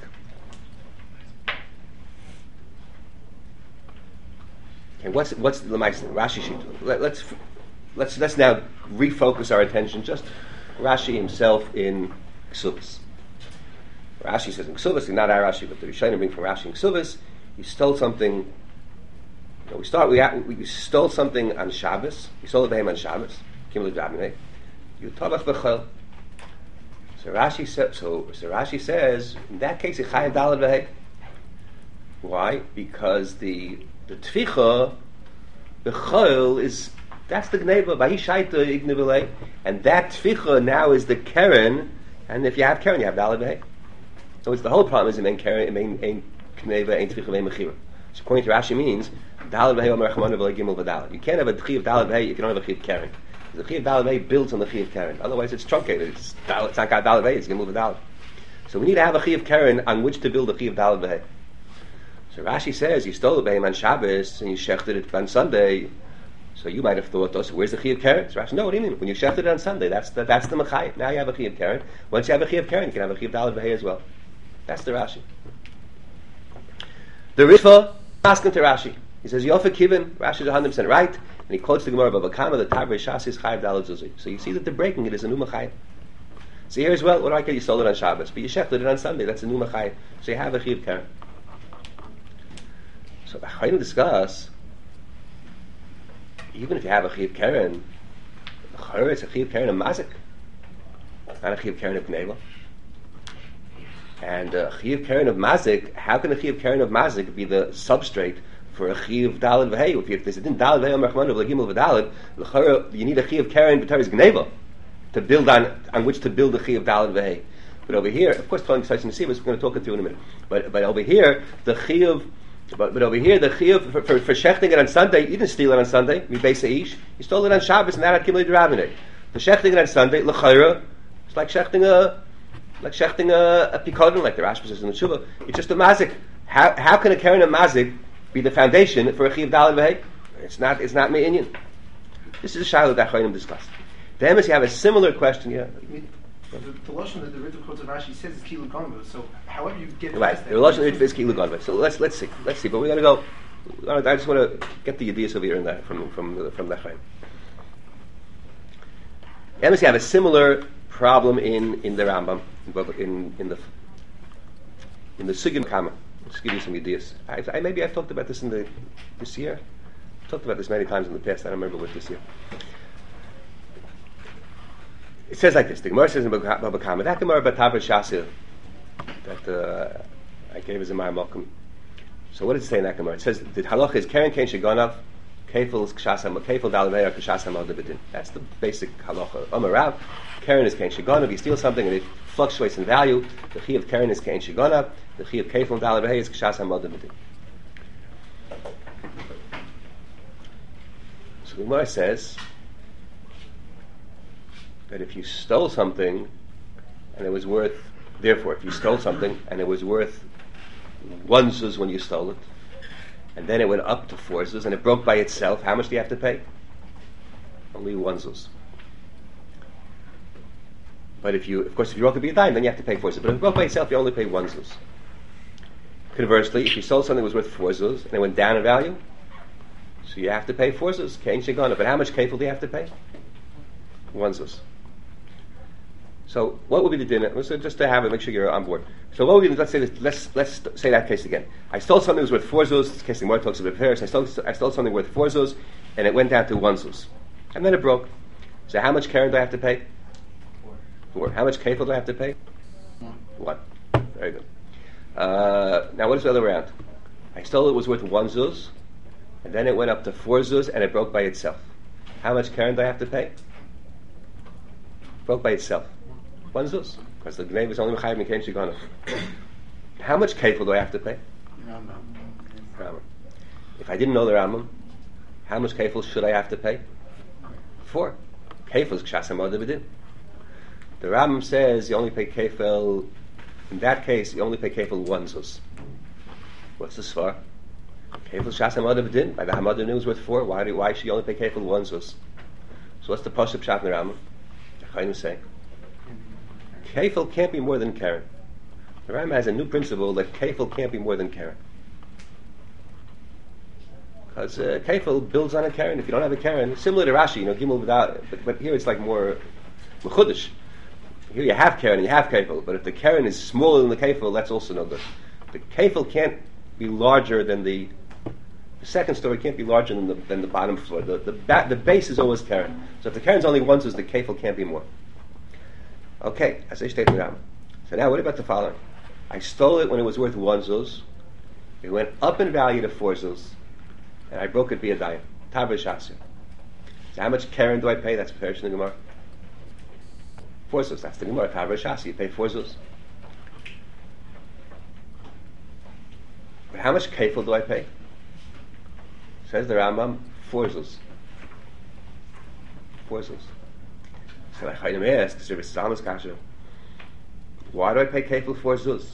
okay, what's the Rashi sheet? Let's now refocus our attention. Just Rashi himself in Ksubas. Rashi says in Ksubas, not our Rashi, but the Rishonim bring from Rashi in Ksubas. He stole something. We stole something on Shabbos. He stole the behem on Shabbos. Kimul Dabnei. You tabach b'chol. So Rashi says in that case he chayav daled v'hei. Why? Because the tficha b'chol is that's the gneva v'hishaita ignevilei, and that tficha now is the keren, and if you have keren you have daled v'hei. So it's the whole problem is in keren in gneva in tficha v'mechira. So according to Rashi means daled v'hei omer chamanu v'lei gimel v'daled. You can't have a chiv daled v'hei. You can only have a chiv keren. The Chiyav Daled Vei builds on the Chiyav Keren. Otherwise, it's truncated. It's not got Daled Vei. It's going to move a Daled. So we need to have a Chiyav Keren on which to build a Chiyav Daled Vei. So Rashi says you stole the Behem on Shabbos and you shechted it on Sunday. So you might have thought, so where's the Chiyav Keren? So Rashi, no, what do you mean? When you shechted it on Sunday, that's the Machayim. Now you have a Chiyav Keren. Once you have a Chiyav Keren, you can have a Chiyav Daled Vei as well. That's the Rashi. The Ritva asking to Rashi. He says, Yofa Kivin, Rashi is 100% right. And he quotes the Gemara of Avakama, the Tavrei Shas is Chayav Daled Zuzi. So you see that they're breaking it as a Numa Chayav. So here as well, what do I care? You stole it on Shabbos, but you shechted it on Sunday. That's a Numa Chayav. So you have a Chiyav Keren. So the Chayim discuss, even if you have a Chiyav Keren, it's a Chiyav Keren of Mazik, not a Chiyav Keren of Gneva. And a Chiyav Keren of Mazik, how can a Chiyav Keren of Mazik be the substrate for a Chiyav Daled V'hei? If there's a din Daled V'hei Omer Chmanu V'legimel V'daled, you need a Chiyav Keren B'Teres Gneva to build on which to build a Chiyav Daled V'hei. But over here, of course, telling Ksais Nesivos, we're going to talk it through in a minute. But over here, the Chiyav, but over here, the Chiyav for shechting it on Sunday, you didn't steal it on Sunday. Mi Beis Eish, you stole it on Shabbos, and that had Kimli D'Rabbanei. The shechting it on Sunday, l'chayra, it's like shechting a pikadon, like the Rashba says in the Tshuva. It's just a mazik. How can a keren of mazik be the foundation for a Chiyav Daled V'hei? It's not me'inyan. This is a shayla that Chayim discussed. The Emes, you have a similar question. Yeah. The Lashon that the Ritva quotes of Rashi says is Kilu Gonva. So however you get right, the Lashon Ritva is Kilu Gonva. So let's see. But we're going to go. I just want to get the ideas over here in that from the Chayim. The Emes, you have a similar problem in the Rambam in the Sugim Kama. Let's give you some ideas. Maybe I've talked about this this year. talked about this many times in the past. I don't remember what this year. It says like this. The Gemara says in Baba Kama, that Gemara Batavar Shasil that I gave as a Mar Malkum. So what does it say in that Gemara? It says the halacha is Karen Kain Shaganav, Kefil Kshasam, Kefil Dalavei or Kshasam Al Debedin. That's the basic halacha. Amarav, Karen is Kain Shaganav. You steal something and it fluctuates in value. The chi of Karen is Kain Shaganav. The chi of Kefil Dalavei is Kshasam Al Debedin. So the Gemara says that if you stole something and it was worth, therefore, if you stole something and it was worth one zuz when you stole it, and then it went up to 4 zuz and it broke by itself, how much do you have to pay? Only 1 zuz. But if you broke it by a dime, then you have to pay 4 zuz. But if it broke by itself, you only pay 1 zuz. Conversely, if you sold something that was worth 4 zuz and it went down in value, so you have to pay 4 zuz. Kain shegana. But how much kefil do you have to pay? 1 zuz. So what would be the dinner? So just to have it, make sure you're on board. So what would be? Let's say this, let's say that case again. I stole something that was worth 4 zuz. This case the Gemara talks about Paris. I stole something worth 4 zuz, and it went down to 1 zuz, and then it broke. So how much karen do I have to pay? 4. How much kefil do I have to pay? 1. Very good. Now what is the other way around? I stole it was worth 1 zuz, and then it went up to 4 zuz, and it broke by itself. How much karen do I have to pay? Broke by itself. 1 zuz, because the gneiv is only mechayiv and kain shiganav. How much kefil do I have to pay? Rambam. If I didn't know the Rambam, how much kefil should I have to pay? 4. Kefil is kshasam al debedin. The Rambam says you only pay kefil. In that case, you only pay kefil 1 zuz. What's the svar? Kefil kshasam al debedin. By the Hamadah news worth 4. Why should you only pay kefil 1 zuz? So what's the pasuk pshat in the Rambam? The Chayim say kefil can't be more than karen. The Rambam has a new principle that kefil can't be more than karen. Because kefil builds on a karen. If you don't have a karen, similar to Rashi, Gimel without, but here it's like more mechudesh. Here you have karen and you have kefil, but if the karen is smaller than the kefil, that's also no good. The kefil can't be larger than the second story can't be larger than the bottom floor. The base is always karen. So if the karen's only 1 zuz, the kefil can't be more. Okay, as I state in the Rambam. So now what about the following? I stole it when it was worth 1 zuz. It went up in value to 4 zuz, and I broke it via dayim. Tavar Shasu. So how much karen do I pay? That's Perish in the Gemara. 4 zuz. That's the Gemara. Tavar Shasu. You pay 4 zuz. But how much kefil do I pay? Says the Rambam, 4 zuz. 4 zuz. So I ask, why do I pay kefil 4 zuz?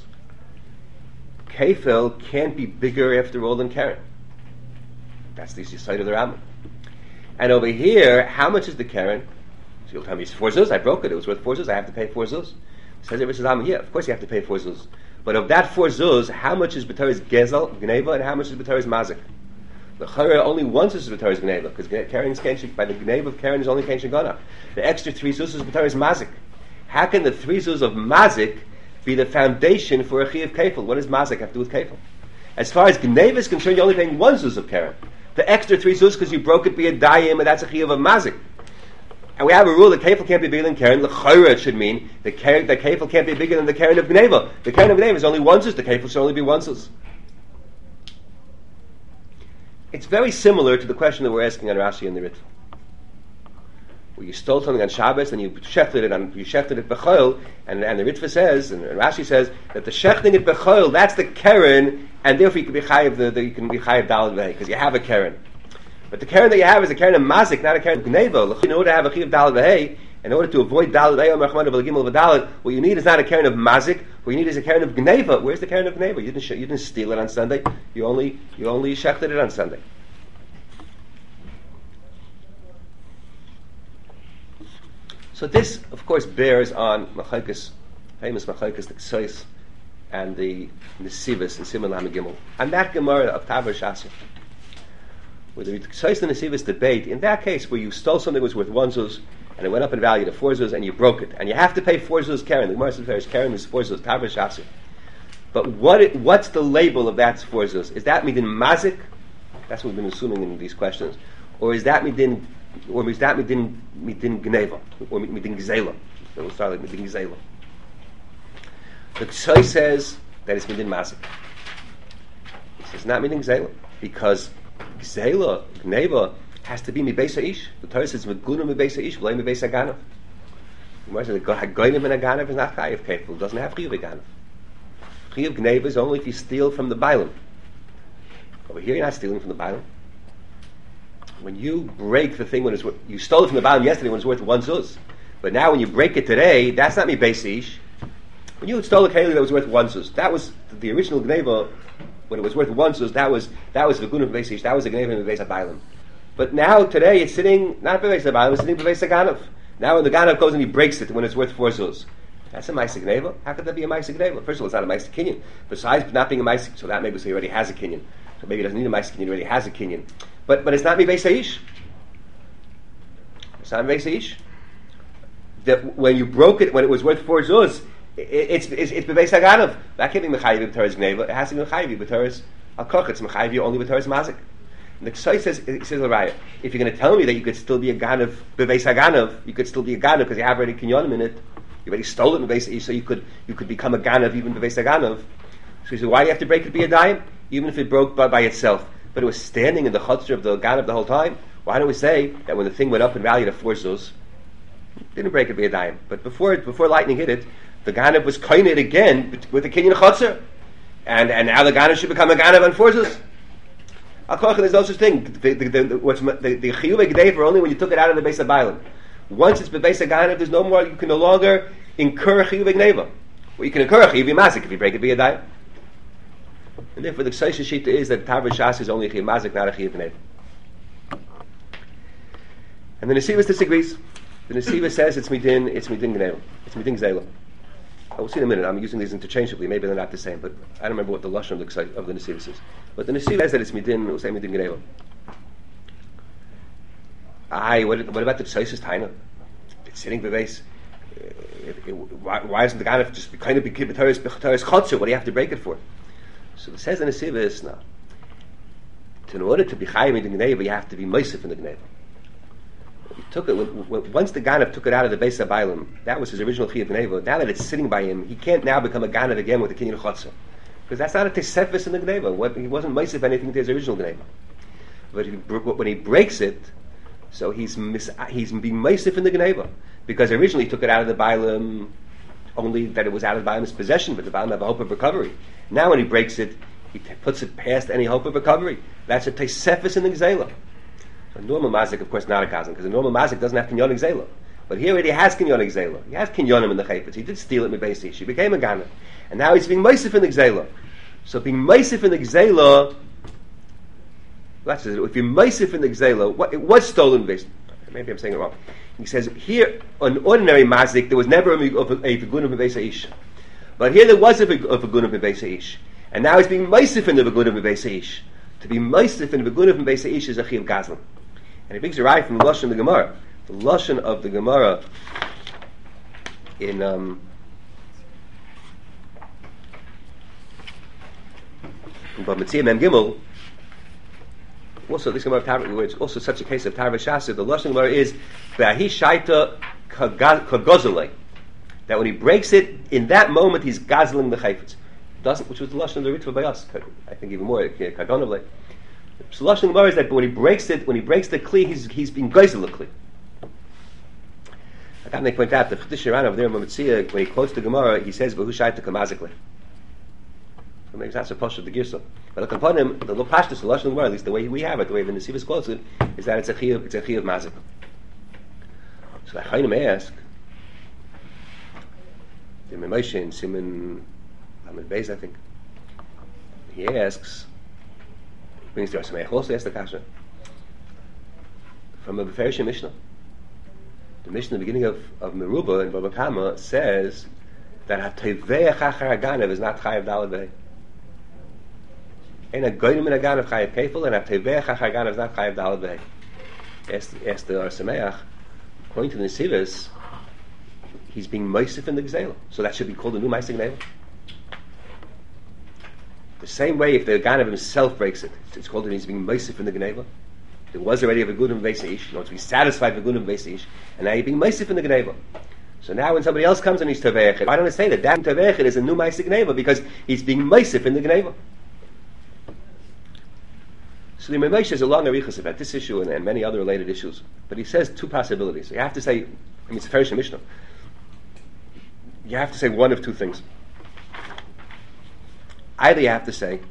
Kefil can't be bigger after all than karen. That's the side of the Rambam. And over here, how much is the karen? So you'll tell me it's 4 zuz. I broke it. It was worth 4 zuz. I have to pay 4 zuz. Says the Rambam, yeah, of course you have to pay 4 zuz. But of that 4 zuz, how much is b'taris gezel, gneva, and how much is b'taris mazik? The chayra only 1 zuz is b'taris gneva, because karen is by the gneva of karen is only kain shegana. The extra 3 zuz is b'taris mazik. How can the 3 zuz of mazik be the foundation for a chi of kefil? What does mazik have to do with kefil? As far as gneva is concerned, you're only paying 1 zuz of karen. The extra 3 zuz because you broke it via dayim, and that's a chi of mazik. And we have a rule that kefil can't be bigger than karen. The chayra should mean that kefil can't be bigger than the karen of gneva. The karen of gneva is only 1 zuz. The kefil should only be 1 zuz. It's very similar to the question that we're asking on Rashi and the Ritva. Where you stole something on Shabbos and you shechted it b'choil, and the Ritva says, and Rashi says, that the shechting it b'choil, that's the keren, and therefore you can be chayiv dalad v'hei, because you have a keren. But the keren that you have is a keren of mazik, not a keren of gneva. In order to have a chayiv dalad v'hei, in order to avoid dalad v'hei, what you need is not a keren of mazik, what you need is a keren of gneva. Where's the keren of gneva? You didn't steal it on Sunday, you only shechted it on Sunday. So this, of course, bears on famous machlokes, the Ksois and the Nesivos and Siman Lamed Gimel. And that Gemara of Tavar Shasu, where the Ksois and the Nesivos debate, in that case where you stole something that was worth 1 zuz, and it went up in value to 4 zuz, and you broke it, and you have to pay 4 zuz karen. The Gemara says karen is 4 zuz, Tavar Shasu. But what's the label of that 4 zuz? Is that midin mazik, That's what we've been assuming in these questions. Or is that midin gneva, or midin gzela? So we'll start with midin gzela. The Ksoi says that it's midin mazik. He says not midin gzela because gzela, gneva, has to be mibeisa ish. The Torah says meguna mibeisa ish, v'lei mibeisa ganav. The goyim and a ganav is not chayiv kefil. It doesn't have chiyuv ganav. Chiyuv gneva is only if you steal from the bailam. Over here, you're not stealing from the bailam. When you break the thing when it's you stole it from the bailam yesterday when it's worth 1 zuz, but now when you break it today, that's not mibeisa ish. When you stole a keli that was worth 1 zuz, that was the original gneva. When it was worth 1 zuz, that was the guna mibeisa ish. That was the gneva mibeisa bailam. But now, today, it's sitting, not B'veis HaBalim, it's sitting B'veis HaGanav. Now when the Ganav goes and he breaks it when it's worth 4 zuz, that's a Maisik Gneva. How could that be a Maisik Gneva? First of all, it's not a Maisik Kinyan. Besides not being a Maisik, so that maybe he already has a Kinyan. So maybe he doesn't need a Maisik Kinyan, he already has a Kinyan. But it's not B'veis HaIsh. It's not B'veis HaIsh. That when you broke it, when it was worth 4 zuz, it's B'veis HaGanav. That can't be Mechayiv B'Torah's Gneva. It has to be Mechayiv B'Torah's Al-Koch. It's Mechayiv only B'Torah's Mazik. The Ksoi says, L'Raya, if you're going to tell me that you could still be a Ganav, B'Veis HaGanav, you could still be a Ganav because you have already Kinyonim in it, you already stole it in B'Veis HaIsh, so you could become a Ganav even B'Veis HaGanav. So he said, why do you have to break it be a dime? Even if it broke by itself. But it was standing in the chutzner of the Ganav the whole time. Why don't we say that when the thing went up in value to 4 zuz, didn't break it be a dime. But before lightning hit it, the Ganav was koined again with the Kinyan chutzner. And now the Ganav should become a Ganav on 4 zuz. There's no such thing. The chiyuv g'dei for only when you took it out of the base of bailam. Once it's the base of ganav, there's no more. You can no longer incur chiyuv gneva. Well, you can incur chiyuv mazik if you break it via dayim. And therefore, the kseish shita is that tav shas is only chiyuv mazik, not a chiyuv gneva. And the Nesivos disagrees. The Nesivos says it's midin gneva. It's midin gzela. We'll see in a minute. I'm using these interchangeably. Maybe they're not the same, but I don't remember what the lashon of the Nesivos is. But the Nesivos says that it's midin. We'll say midin gneva. What about the Kseisus Taina? It's sitting b'veis. Why isn't the Ganav just kind of be b'Torah's chotzer? What do you have to break it for? So it says in the Nesivos, no. In order to be chayim in the gneva, you have to be meisif in the gneva. He took it once the Ganav took it out of the base of Bailam. That was his original chiyuv gneva. Now that it's sitting by him, he can't now become a Ganav again with the kinyan chotzer, because that's not a tesefis in the gneva. He wasn't meisif anything to his original gneva. But when he breaks it, so he's being meisif in the gneva, because originally he took it out of the Bailam only that it was out of the Bailam's possession, but the Bailam have a hope of recovery. Now when he breaks it, he puts it past any hope of recovery. That's a tesefis in the gzela. A normal mazik, of course, not a kazan, because a normal mazik doesn't have kinyon gzela. But here already has kinyon gzela. He has kinyonim in the chayfetz. He did steal it mibasish. He became a gana, and now he's being meisif in the gzela. So being meisif in the gzela, that's it. If you're meisif in the gzela, it was stolen based. Maybe I'm saying it wrong. He says here, on ordinary mazik, there was never a v'gun of mibasa ish, but here there was a v'gun of mibasa ish, and now he's being meisif in the v'gun of mibasa ish. To be meisif in the v'gun of mibasa ish is a chiyuv gazlan. And he brings a right from the lashon of the Gemara. The lashon of the Gemara in Bamitzia Mem Gimel. Also, this Gemara where it's also such a case of Tarva Shasa. The lashon of the Gemara is V'ahi shaita kagozalei. That when he breaks it, in that moment he's gazling the chayfetz. Which was the lashon of the Ritva by us. I think even more kagonavlei. So the lashon of the Gemara is that when he breaks the kli, he's being gezel the kli. I can't point out the Chiddush Ran over there in Mametzia, when he quotes the Gemara, he says v'hu shaita kamazikli. So maybe that's a posh of the girsa. But upon him, the pashtus, the lashon of the Gemara, at least the way we have it, the way the Nesivos quotes it, is that it's a chiyuv mazik. So the Chayim ask, the Moshe in Simon Amid Beis, I think, he asks. Brings the Arsameh also asks the kasha from a Beferish Mishnah. The Mishnah, the beginning of Meruba in Baba Kama, says that Hatevei Chachar Aganav is not Chayav Dalad Bey. And a Goyim in Aganav Chayav Kefil, and Hatevei Chachar Aganav is not Chayav Dalad Bey. Asked the Arsameh, according to the Nesivos, he's being meisif in the Gzela. So that should be called a new meisif Gzela. The same way, if the Ganav himself breaks it, it's called that he's being meisif in the Geneva. There was already a Vegunim Veiseish, to be satisfied with Vegunim Veiseish, and now you're being meisif in the Geneva. So now when somebody else comes and he's Tavechet, why don't I say that Tavechet is a new Meisik Geneva? Because he's being meisif in the Geneva. So the Moshe is a long arichas about this issue and many other related issues, but he says two possibilities. You have to say, it's a Farish Mishnah. You have to say one of two things. Either you have to say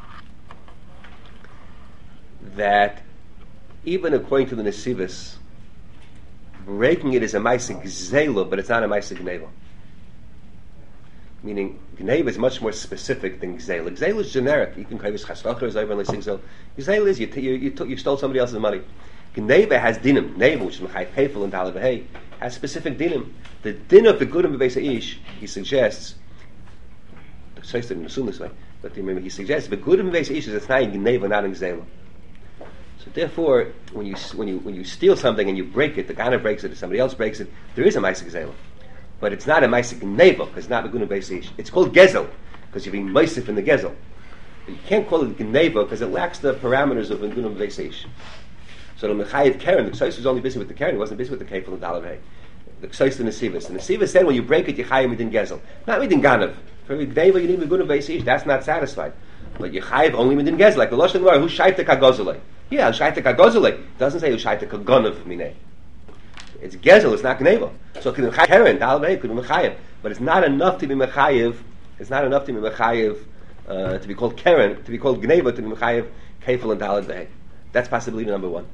that even according to the Nesivos, breaking it is a Maisik Zela, but it's not a Maisik Gneva. Meaning, Gneva is much more specific than Gzela. Gzela is generic. You can call it Chasvacher, Zayver, and Lesing. Gzela is you stole somebody else's money. Gneva has dinim. Gneva, which is Mechai Pefel and Dalad Vehei, has specific dinim. The din of the Gudim Bebeisa Ish, he suggests, so I didn't assume this way, but he suggests the Gudim Bebeisa Ish is it's not in Gneva, not in Gzela. So therefore, when you steal something and you break it, the Ganav breaks it, or somebody else breaks it, there is a Maisik Gzela. But it's not a Maisik Neva, because it's not Begunim Beisish. It's called Gezel, because you're being Maisif in the Gezel. But you can't call it Gneva, because it lacks the parameters of Begunim Beisish. So the Mechayiv Karen, the Ksais was only busy with the Karen, he wasn't busy with the Kefil and Dalavei. The Ksais and the Nesivos. And the Nesivos said when you break it, you Chayiv midin Gezel. Not midin Ganav. For Gneva, you need Begunim Beisish. That's not satisfied. But you Chayiv only midin Gezel. Like the Lashon Gemara, who Shaitek HaGozolei. Yeah, Shaitek HaGozolei. Doesn't say who Shaitek HaGonav Minei. It's Gezel, it's not Gneva. So it could be Karen, Dalvei, could be Mechayev. But it's not enough to be Mechayev, it's not enough to be Mechayev, to be called Karen, to be called Gneva, to be Mechayev, Kefil and Dalvei. That's possibility number one.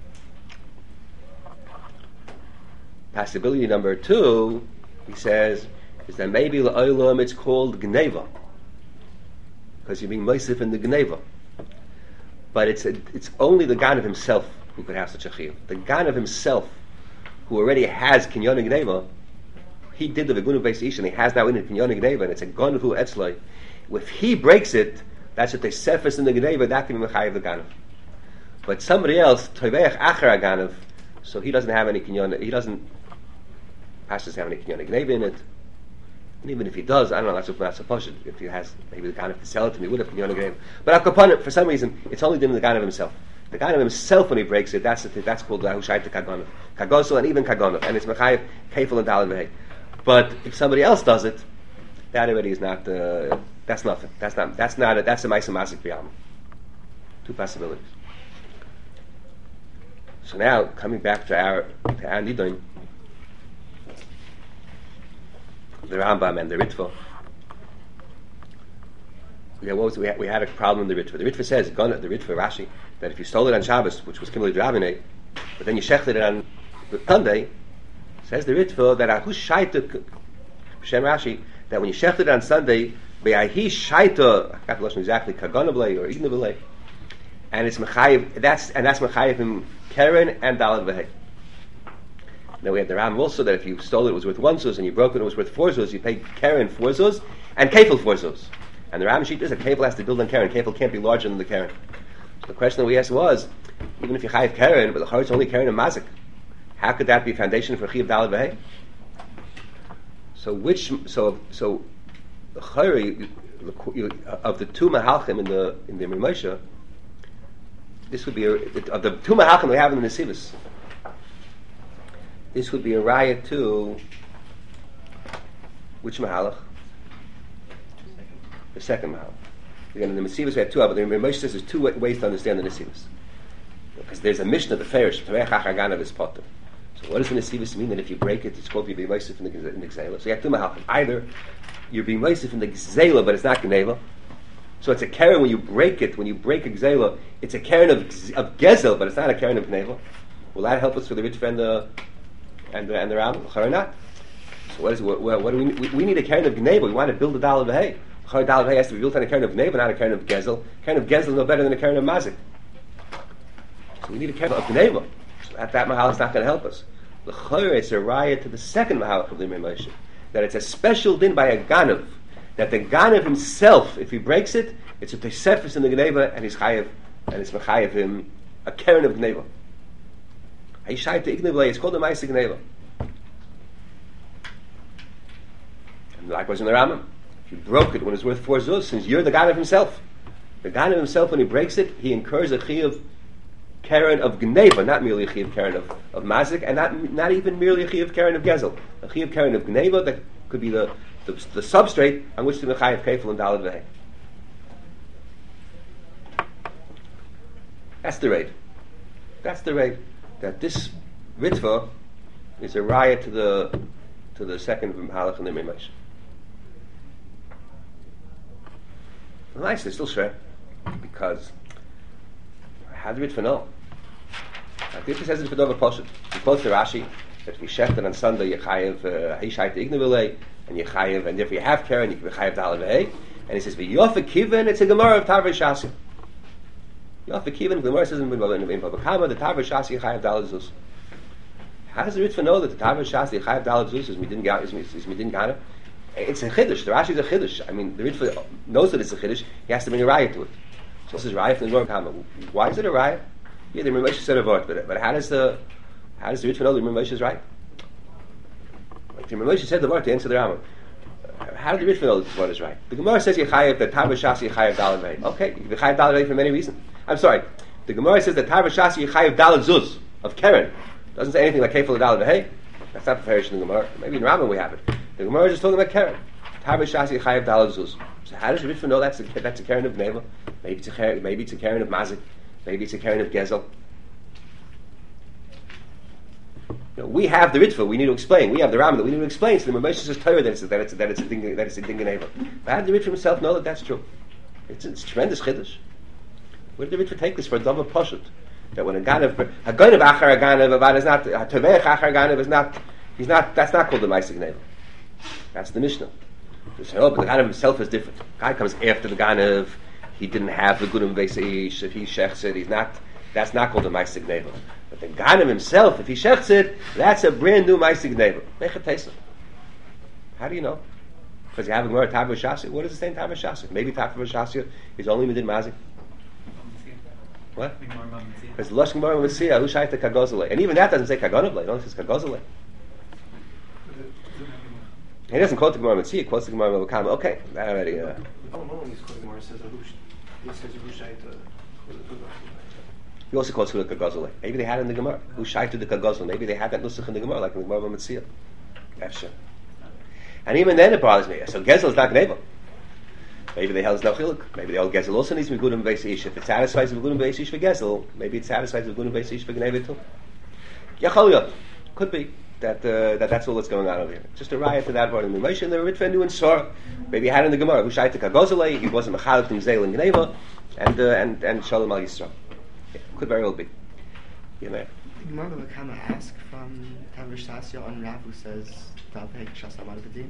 Possibility number two, he says, is that maybe L'Olam it's called Gneva. Because you're being Meisif in the Gneva. But it's only the Ganav himself who could have such a chiyuv. The Ganav himself, who already has Kinyon Gneva, he did the Vegunim Beisish, and he has now in it Kinyon Gneva, and it's a Gonvu Etzloi. If he breaks it, that's what they sefes in the Gneva, that can be Mechayev the Ganav. But somebody else, Toiveach Acher Ganav, so he doesn't have any Kinyon, he doesn't have any Kinyon Gneva in it. And even if he does, I don't know, that's supposed. If he has, maybe the Ganav to sell it to me, would have Kinyon Gneva. But Al-Kapan, for some reason, it's only done the Ganav himself. The Ganav himself, when he breaks it, that's called Hushayta Kagonav. Kagosel and even Kagonav. And it's Mechayev, Kefil and Dalad Vehei. But if somebody else does it, that already is not, that's nothing. That's a Maisa Masik B'Yalma. Two possibilities. So now, coming back to our Nidoin, the Rambam and the Ritva. We had a problem in the Ritva. The Ritva says, the Ritva Rashi, that if you stole it on Shabbos, which was Kimli Dravine, but then you shechted it on Sunday, says the Ritva that Ahu Shaita, Shem Rashi, that when you shechted it on Sunday, Be'ahi Shaita, I got the lesson exactly, Kagonablei or Ignablei, and it's Mechayev, that's Mechayev in Keren and Dalad Vehei. Now we have the Ram also that if you stole it, it was worth 1 zuz, and you broke it, it was worth 4 zuz, you paid Keren 4 zuz, and Kefil 4 zuz. And the Ram sheet is a Kefil has to build on Keren. Kefil can't be larger than the Keren. So the question that we asked was, even if you chayiv Keren, but the Charetz only Keren and Mazik, how could that be a foundation for Chiyav Dalad Vehei? So the Chayri of the two Mahalchim in the Moshe, this would be of the two Mahalchim we have in the Nesivos. This would be a riot to which Mahalach? The second Mahalach. Again, in the Nesivos we have two, but the Moshe says there's two ways to understand the Nesivos. Because there's a Mishnah, the Farish, Toveach Achaganav is Potter. So what does the Nesivos mean that if you break it, it's called to be Meisif in the Gzela? So you have two Mahalchim. Either you're being Meisif in the Gzela, but it's not Gneva. So it's a Keren when you break it, when you break a Gzela, it's a Keren of Gezel, but it's not a Keren of Gneva. Will that help us for the rich and the Ram? Or not? So what do we need a Keren of Gneva. We want to build a Dalad Vehei. Dalad Vehei has to be built on a Keren of Gneva, not a Keren of Gezel. Keren of Gezel is no better than a Keren of Mazik. So we need a Keren of Gneva. So that Mahal is not going to help us. The Chayr, it's a riot to the second Mahal of the Moshe, that it's a special din by a Ganav, that the Ganav himself, if he breaks it, it's a Tesefis in the Gneva, and he's Chayev, and it's Mechayev him a Keren of Gneva. It's called the Maisa Gneva. And likewise in the Rambam, if you broke it when it's worth 4 zuz, since you're the Ganav himself, The Ganav himself, when he breaks it, he incurs a chiyuv keren of gneva, not merely a chiyuv keren of mazik, and not even merely a chiyuv keren of gezel. A chiyuv keren of gneva that could be the substrate on which the mechayev kefil and dalad v'hei. That's the rate. That's the rate. That this ritva is a riot to the second halach in the Mimash. Nice, it's still shred because how do ritva know? Like this says it for Dover Poshet. He quotes the Rashi that if you shechted on Sunday you chayev hishayt ignavile and you chayev, and if you have keren you can chayev dalad v'hei, and he says v'yofa kiven, it's a gemara of Tarvei Shasi. Yofa kiven, the gemara says in Bava Kama the Tarvei Shasi chayev dalad zuz. How does the ritva know that the Tarvei Shasi chayev dalad zuz is midin gana? It's a chiddush. The Rashi is a chiddush. I mean, the ritva knows that it's a chiddush. He has to bring a riot to it. So this is riot from the Gemara Kama. Why is it a riot? Yeah, the Moshe said a word, but how does the ritva know that the Moshe is right? Like the Moshe said the word to answer the Rambam. How did the ritva know that the word is right? The Gemara says Yechayev that Tarvei Shasi Yechayev dalad v'hei. Okay, you can Yechayev dalad v'hei for many reasons. I'm sorry. The Gemara says that Tarvei Shasi Yechayev dalad zuz of keren. Doesn't say anything like kefil dalad v'hei. That's not the parish in the Gemara. Maybe in Rambam we have it. The Gemara is just talking about keren. Tarvei Shasi Chayev dalad zuz. So how does the ritva know that's a keren of neva? Maybe it's a keren of mazik. Maybe it's a keren of gezel. We have the ritva. We need to explain. We have the Rambam that we need to explain. So the Moshe says Torah that it's a ding neva. But how did the ritva himself know that that's true? It's tremendous chiddush. Where did the ritva take this for a double poshut? That when a ganav achar a ganav is not tovech achar ganav is not. He's not. That's not called the ma'aseh neva. That's the Mishnah. But the Ganav himself is different. Guy comes after the Ganav. He didn't have the Gudim Beiseish. If he shechs it, he's not. That's not called a Ma'aseh Gneva. But the Ganav himself, if he shechs it, that's a brand new Ma'aseh Gneva. Mechat Tesla. How do you know? Because you have a Gemara Tarvei Shasi. What does it say in Tarvei Shasi? Maybe Tarvei Shasi is only Midin Mazik. What? Because Lush Gemara Messiah, who shayta Kagozale, and even that doesn't say Kagonavle. It only says Kagozale. He doesn't quote the Gemara Mitzvah, he quotes the Gemara Melakama. Okay, that already. Oh, no, he's quoting Gemara says Rushayta. He also quotes Huluk Kagozale. Maybe they had it in the Gemara. Rushayta the Kagozale. Maybe they had that nusach in the Gemara, like in the Gemara Mitzvah. That's sure. And even then it bothers me. So Gezel is not Gneva. Maybe they held no Chiluk. Maybe they held Gezel also needs to be Gudim Beis. If it satisfies with Gudim Beis for Gezel, maybe it satisfies with Gudim Beis for Gneva too. Yachol could be. That's all that's going on over here. Just a riot to that part in the Moshe and the Ritva knew in Sor. Maybe he had in the Gemara. Hushayta Kagozale. He wasn't Mechalek in Zel and Gneva, and Shalom Al Yisrael. Yeah, could very well be. You know. The Gemara will come and ask from Tarvei Shasi on Rav who says Davek Shas Amar B'Din.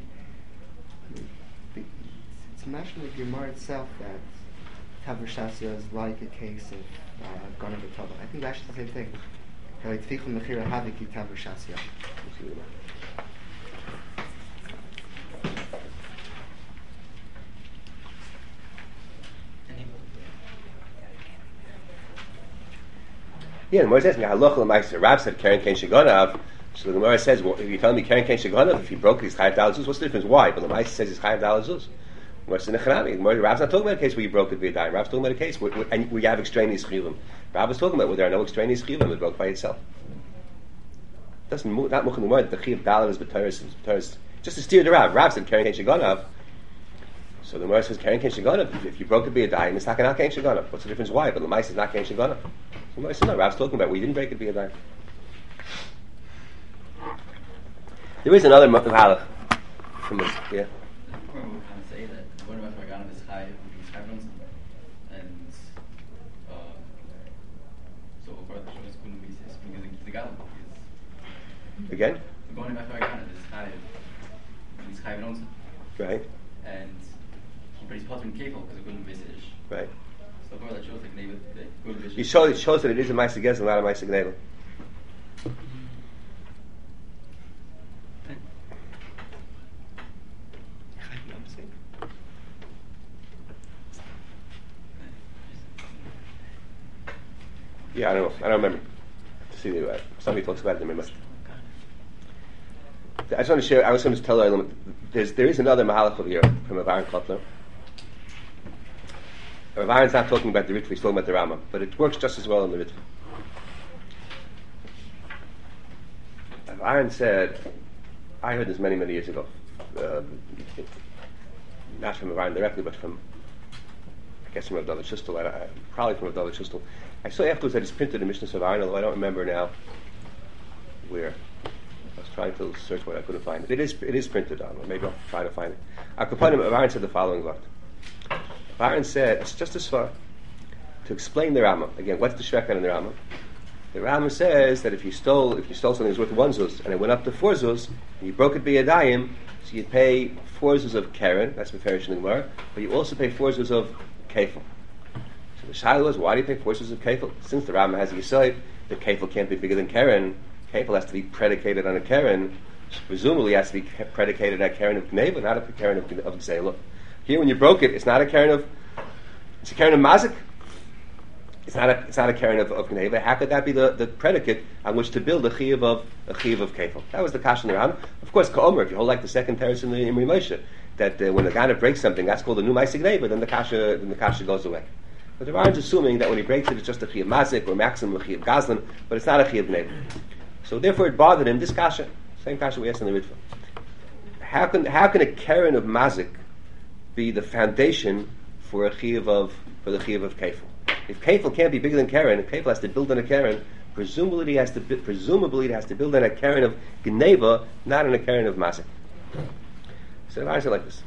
It's mentioned in the Gemara itself that Tarvei Shasi is like a case of Ganav B'Tova. I think that's the same thing. Like Tfichum Mechira Havik Tarvei Shasi. Yeah, the Gemara says, "Halacha l'ma'aser." Rav said, "Keren Kein Shegonav." So the Gemara says, well, if you tell me Keren Kein Shegonav, if he broke his Chayav Dalad Zuz, what's the difference? Why? But the Ma'aser says he's Chayav Dalad Zuz. What's in the Chanami? Rav's not talking about a case where you broke it via dime. Rav's talking about a case where you have extraneous chiyuvim. Rav is talking about where there are no extraneous chiyuvim. It broke by itself. Doesn't not much in the word. The chiyuv Dalad is b'teres. Just to steer the Rav. Rav said Keren Kein Shegonav. So the Gemara says Keren Kein Shegonav. If you broke it via dime, it's not Kein Shegonav. What's the difference? Why? But the Ma'aser is not Kein Shegonav. The Gemara says no. Rav's talking about we didn't break it via dime. There is another halach from this. Yeah. We kind of say that one of our Ganav is high, which is high and so far the show is going to be because the Ganav is Again. the one of our Ganav is high, he's high Right. and but he's part of Kefil because it couldn't be Visish. Right. So far that shows like they couldn't be. It shows that it is a Ma'aser Gezel, not a Ma'aser Gneva. Yeah, I don't know. I don't remember. See, somebody talks about it in the Mitzvah. I just want to share. I was going to tell you. There is another mahalach over here from Avaron Kotler. Rav Aaron's not talking about the Ritva, he's talking about the Rambam, but it works just as well in the Ritva. Rav Aaron said, I heard this many years ago, not from Rav Aaron directly, but from, I guess from Rav David Shustel, probably from Rav David Shustel. I saw afterwards that it's printed in Mishnah of Aaron, although I don't remember now where. I was trying to search what I couldn't find it. It is printed on. Maybe I'll try to find it. Rav Aaron said the following word. Rav Aaron said, it's just as far to explain the Rambam. Again, what's the Shrekan in the Rambam? The Rambam says that if you stole something that was worth 1 zuz and it went up to 4 zuz, and you broke it b'yadayim, so you'd pay 4 zuz of Keren, that's Meferish in the Gemara, but you also pay 4 zuz of Kefil. So the Shaila was, why do you pay 4 zuz of Kefil? Since the Rambam has a Yisod, the Kefil can't be bigger than Keren. Kefil has to be predicated on a Keren, presumably has to be predicated on a Keren of Gneva, not a Keren of Gzela. Here, when you broke it, it's not a Keren of, it's a Keren of Mazik. It's not a Keren of Gneva. How could that be the predicate on which to build a Chiyuv of Kefil? That was the Kasha in the Rambam. Of course, Ka'omer, if you hold like the second terrace in the Imri Moshe, that when a Ganav breaks something, that's called a new Maisik Gneva, then the Kasha goes away. But the Rambam's assuming that when he breaks it, it's just a Chiyuv Mazik, or maximum a Chiyuv Gazlan, but it's not a Chiyuv Gneva. So therefore it bothered him, this Kasha, same Kasha we asked in the Ritva. How can a Keren of Mazik be the foundation for the Chiyuv of Kefil? If Kefil can't be bigger than Keren, if Kefil has to build on a Keren, presumably it has to build on a Keren of Gneva, not on a Keren of Mazik. So the answer like this.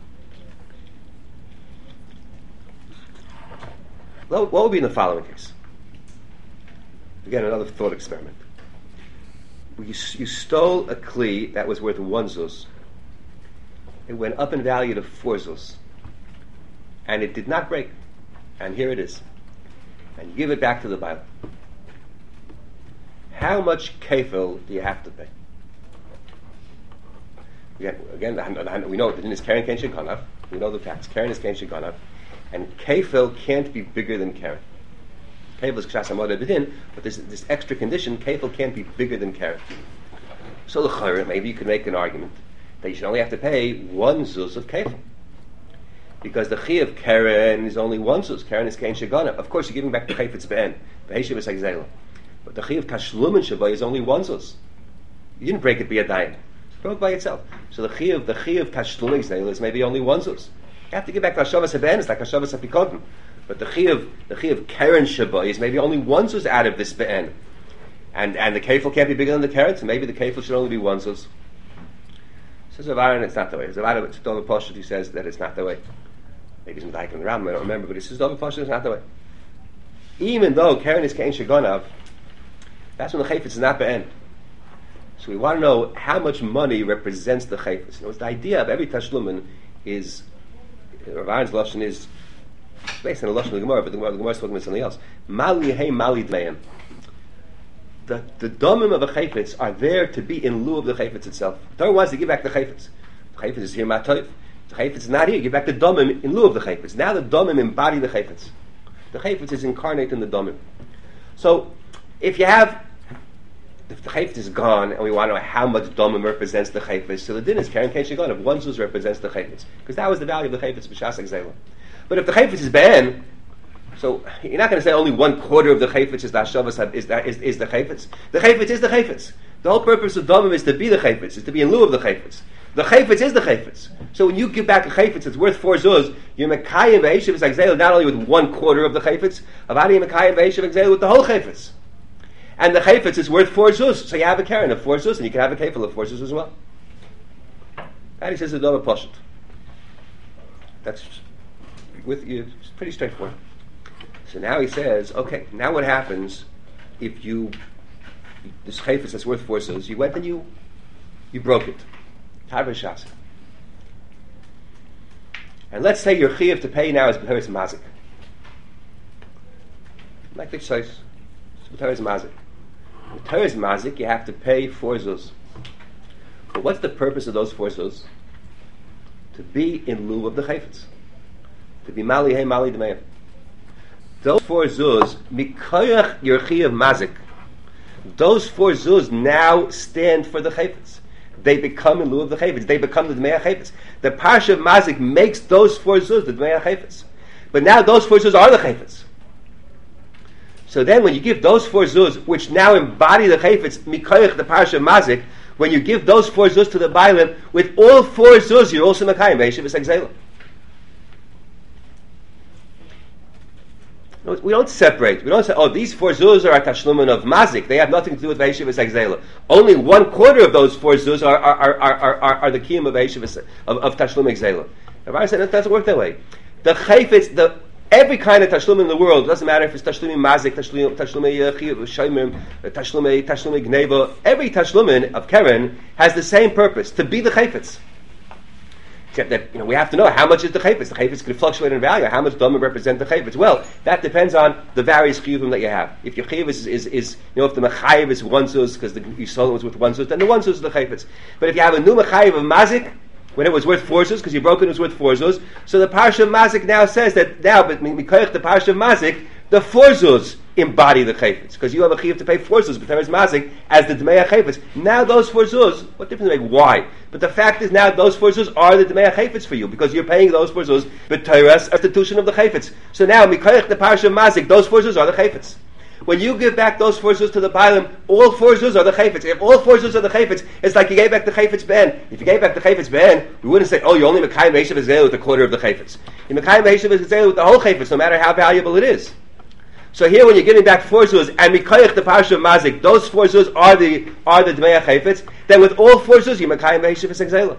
What would be in the following case? Again, another thought experiment. You stole a Kli that was worth 1 zuz. It went up in value to 4 zuz. And it did not break. And here it is. And you give it back to the Bible. How much kefil do you have to pay? Again, we know the din is Keren Ken Shekanav. We know the facts. Keren is Ken Shekanav. And kefil can't be bigger than Keren. Kefil is Kshas HaMoed B'din, but this extra condition, kefil can't be bigger than Keren. So l'chayra, maybe you could make an argument that you should only have to pay 1 zuz of kefil. Because the chi of Keren is only 1 zuz. Keren is Kein Shegana. Of course, you're giving back the chayfetz be'en. V'heshiv is ha'gzela. But the chi of Tashlumin Shabbai is only 1 zuz. You didn't break it b'yadayim. It broke by itself. So the chi of Tashlumin Gzela is maybe only 1 zuz. You have to give back the Hashavas HaBe'en. It's like Hashavas HaPikodim. But the chi of Keren Shabbai is maybe only 1 zuz out of this be'en. And the kefil can't be bigger than the Keren, so maybe the kefil should only be 1 zuz. Says Rav Aaron, it's not the way. Rav Aaron, it's Dov Poshet, he says that it's not the way. Maybe it's Medayik in the Rambam, I don't remember, but he says Dov Poshet is not the way. Even though Keren is Kein Shegonav, that's when the chayfetz is not be'en. So we want to know how much money represents the chayfetz. The idea of every tashlumin is, Rav Aaron's lashon is based on the lashon of the Gemara, but the Gemara is talking about something else. Mali hey mali dmeim. The domim of a chayfetz are there to be in lieu of the chayfetz itself. The Torah wants to give back the chayfetz. The chayfetz is here matayv. The chayfetz is not here. Give back the domim in lieu of the chayfetz. Now the domim embody the chayfetz. The chayfetz is incarnate in the domim. So if the chayfetz is gone, and we want to know how much domim represents the chayfetz, so the din is Keren Kein Shegon. If 1 zuz represents the chayfetz, because that was the value of the chayfetz b'shas ha'gzela. But if the chayfetz is be'en, so you're not going to say only 1/4 of the chayfetz is the hashavas is the chayfetz. The chayfetz is the chayfetz. The whole purpose of domim is to be the chayfetz, is to be in lieu of the chayfetz. The chayfetz is the chayfetz. So when you give back a chayfetz that's worth 4 zuz, you're mekayim v'eshiv zagzela not only with 1/4 of the chayfetz, avadi mekayim v'eshiv zagzela with the whole chayfetz. And the chayfetz is worth 4 zuz, so you have a Keren of 4 zuz, and you can have a kefil of 4 zuz as well. And he says the Dov Poshet. That's with you. It's pretty straightforward. So now he says, okay, now what happens if this chayfetz that's worth 4 zuz, you went and you broke it. Tarvashas. And let's say your chiyuv to pay now is b'teres mazik. Like the choice, it's b'teres mazik. B'teres mazik, you have to pay 4 zuz. But what's the purpose of those 4 zuz? To be in lieu of the chayfetz. To be mali hey mali d'meim. Those 4 zuz, mikoyach your chiyuv mazik. Those 4 zuz now stand for the chayfetz. They become in lieu of the chayfetz. They become the Dmei HaChayfetz. The Parsha of Mazik makes those 4 zuz the Dmei HaChayfetz. But now those 4 zuz are the chayfetz. So then when you give those 4 zuz, which now embody the chayfetz, mikoyach the parsha mazik, when you give those 4 zuz to the bailim, with all 4 zuz, you're also mekayim v'yeshiv exela. We don't separate. We don't say, these 4 zuz are tashlumin of mazik. They have nothing to do with v'yeshiv exela. Only 1/4 of those 4 zuz are the kiyum of v'yeshiv of tashlum exela. The Rabbi said it doesn't work that way. The chayfetz, every kind of tashlum in the world, doesn't matter if it's tashlumi mazik, tashlumi shoymim, tashlumi gneva, every tashlumin of Keren has the same purpose, to be the chayfetz. Except that we have to know how much is the chayfetz. The chayfetz can fluctuate in value. How much domin represent the chayfetz? Well, that depends on the various chiyuvim that you have. If your chiyuv is if the mechayiv is 1 zuz because you sold it was with 1 zuz, then the 1 zuz is the chayfetz. But if you have a new mechayiv of mazik, when it was worth 4 zuz, because you broke it was worth 4 zuz, so the parsha of mazik now says that now, but mikoyach the parsha of mazik, the 4 zuz embody the chayfetz, because you have a chiyuv to pay 4 zuz, but there is mazik as the dmei chayfetz. Now those 4 zuz, what difference does it make? Why? But the fact is now those 4 zuz are the dmei chayfetz for you, because you're paying those 4 zuz b'teiras institution of the chayfetz. So now mikoyach the parsha of mazik, those 4 zuz are the chayfetz. When you give back those 4 zuz to the bailim, all 4 zuz are the chayfetz. If all 4 zuz are the chayfetz, it's like you gave back the chayfetz ben. If you gave back the chayfetz ben, we wouldn't say, you're only mekayim v'yeshiv exela with a 1/4 of the chayfetz. You're mekayim v'yeshiv exela with the whole chayfetz, no matter how valuable it is. So here, when you're giving back 4 zuz and mikoyach the parsha of mazik, those 4 zuz are the dmei chayfetz. Then with all 4 zuz, you're mekayim v'yeshiv exela,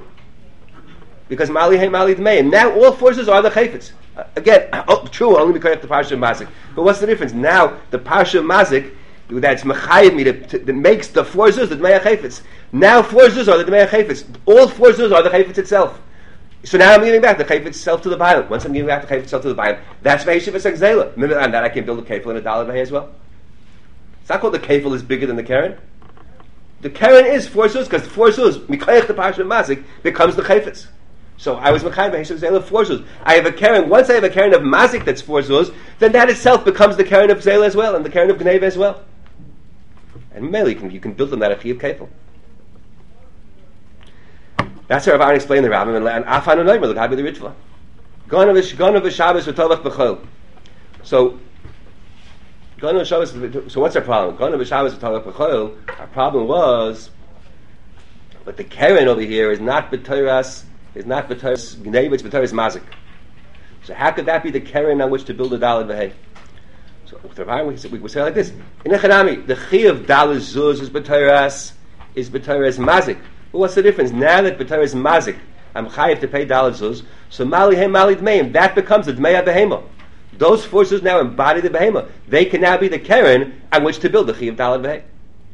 because mali hey mali dmei. Now all 4 zuz are the chayfetz. Again, true, only mikoyach the parsha of mazik. But what's the difference? Now the parsha of mazik, that's mechayiv me that makes the 4 zuz the dmei chayfetz. Now 4 zuz are the dmei chayfetz. All 4 zuz are the chayfetz itself. So now I'm giving back the chayfetz itself to the bailim. Once I'm giving back the chayfetz itself to the bailim, that's v'yeshiv exela. Remember, on that I can build a kefil and a daled v'hei as well. It's not called the kefil is bigger than the keren. The keren is 4 zuz because 4 zuz mikoyach the parsha of mazik becomes the chayfetz. So I was mekayim v'yeshiv exela 4 zuz. I have a keren. Once I have a keren of mazik that's 4 zuz, then that itself becomes the keren of exela as well and the keren of gneva as well. And mainly you can build on that a chiyuv kefil. That's how Rabban explained the Rabbim and Afan and Noimer, the Gabi the Ritva. Ganav v'Shabbos v'Tovach b'Chol. So Ganav v'Shabbos. So what's our problem? Ganav v'Shabbos v'Tovach b'Chol. Our problem was, but the Keren over here is not b'Toras, Gneva, it's b'Toras Mazik. So how could that be the Keren on which to build a Daled v'Hei? So with Rabban we would say like this: in Echanami, the Chi of Daled Zuz is b'Toras Mazik. Well, what's the difference? Now that b'Torah is mazik, I'm chayiv to pay daled zuz, so mali hem mali dmeim, that becomes the dmei behema. Those 4 zuz now embody the behema. They can now be the keren on which to build the chiyav daled behei.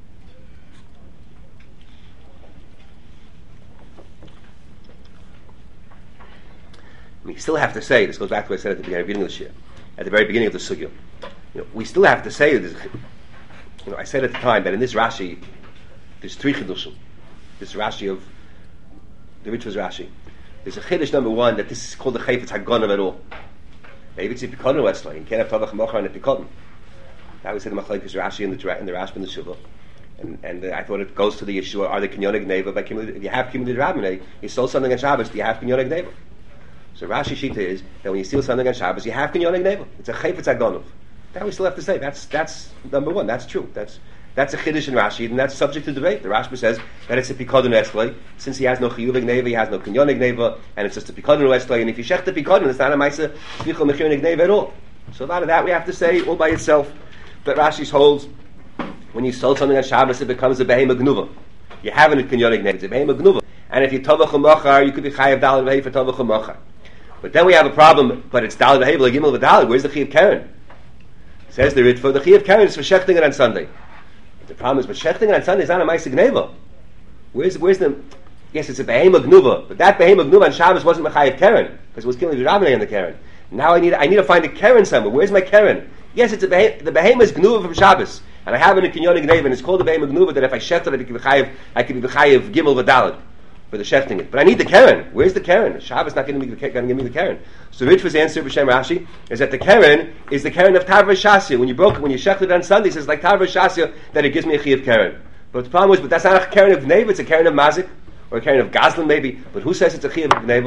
We still have to say, this goes back to what I said at the beginning of the shir, at the very beginning of the sugya. We still have to say this. I said at the time that in this Rashi, there's 3 chidushim. This Rashi of the Ritva's Rashi. There's a chiddush number 1 that this is called the chayfetz hagonav at all. Maybe it's a pikadon westline. You can't have tavach mochar and a pikadon. That we said the machlokes Rashi in the Rashba and the Shuvah. And I thought it goes to the issue: are the kinyonig neva by kimud? If you have kimud rabbanei, you sold something on Shabbos. Do you have kinyonig neva? So Rashi shita is that when you steal something on Shabbos, you have kinyonig neva. It's a chayfetz hagonav. That we still have to say. That's number 1. That's true. That's a chiddush in Rashi, and that's subject to debate. The Rashba says that it's a pikadon esklei, since he has no chiyuvig neva, he has no kinyonig neva, and it's just a pikadon esklei. And if you shech the pikadon, it's not a ma'isa shvichol mechirig neva at all. So a lot of that we have to say all by itself. But Rashi holds when you sold something on Shabbos, it becomes a behema gnuva. You have a kinyonig neva, it's a behema gnuva. And if you tovach umachar, you could be chayav daled v'hei for tovach umachar. But then we have a problem. But it's daled v'hei v'legimel v'daled. Where's the chiyuv keren? Says the Ritva, the chiyuv keren is for shechting it on Sunday. The problem is, but shechting on Sunday is not a ma'aseh gneva. Where's the? Yes, it's a behema gnuva, but that behema gnuva on Shabbos wasn't mechayev keren because it was killing the rabbanei on the keren. Now I need to find a keren somewhere. Where's my keren? Yes, it's the behema is gnuva from Shabbos, and I have it in kinyonig gneva, and it's called the behema gnuva. That if I shecht it, I can be mechayev gimel v'daled for the shechting it. But I need the keren. Where's the keren? Shabbos not going to give me the keren. So Ritva's answer b'shem Rashi is that the keren is the keren of Tarva Shasya. When you shechted it on Sunday, it says like Tarva Shasya that it gives me a chiyuv keren. But the problem is, but that's not a keren of gneva, it's a keren of mazik, or a keren of gazlan maybe. But who says it's a chiyuv of gneva?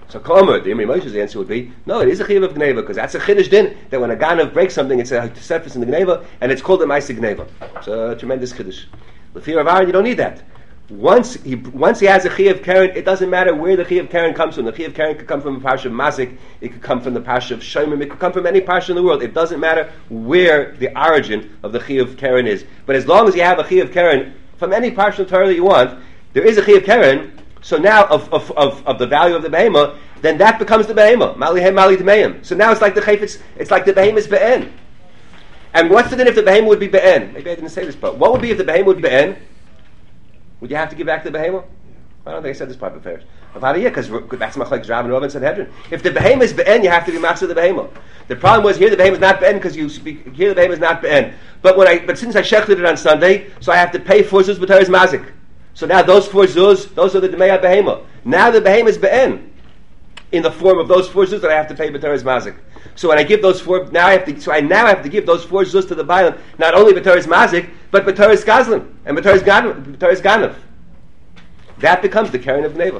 So Komer, the Imri Moshe's answer would be, no, it is a chiyuv of gneva, because that's a chiddush din, that when a ganav breaks something, it's a surface in the gneva, and it's called a ma'aseh gneva. It's a tremendous chiddush. The fear of Aaron, you don't need that. Once he has a chiyuv keren, it doesn't matter where the chiyuv keren comes from. The chiyuv keren could come from a parsha of Mazik, it could come from the parsha of Shomim, it could come from any parsha in the world. It doesn't matter where the origin of the chiyuv keren is. But as long as you have a chiyuv keren from any parsha of Torah that you want, there is a chiyuv keren. So now of the value of the behema, then that becomes the behema. Malihem mali d'meim. So now it's like the chayfetz. It's like the behema is be'en. And what's the din if the behema would be be'en? Maybe I didn't say this part. What would be if the behema would be be'en? Would you have to give back the behema? I don't think I said this part before. Because that's machlekes Rav and Rov and Sanhedrin. If the behema is be'en, you have to be master the behema. The problem was here the behema is not be'en because you speak here the behema is not be'en. But since I shechted it on Sunday, so I have to pay 4 zuz b'teres mazik. So now those 4 zuz, those are the Demei HaBehema. Now the Behema is Be'en in the form of those 4 zuz that I have to pay B'teres Mazik. So when I give those 4, I now have to give those 4 zuz to the Bailam, not only B'teres Mazik, but B'teres Gazlan and B'teres Ganav. That becomes the Keren of Gneva.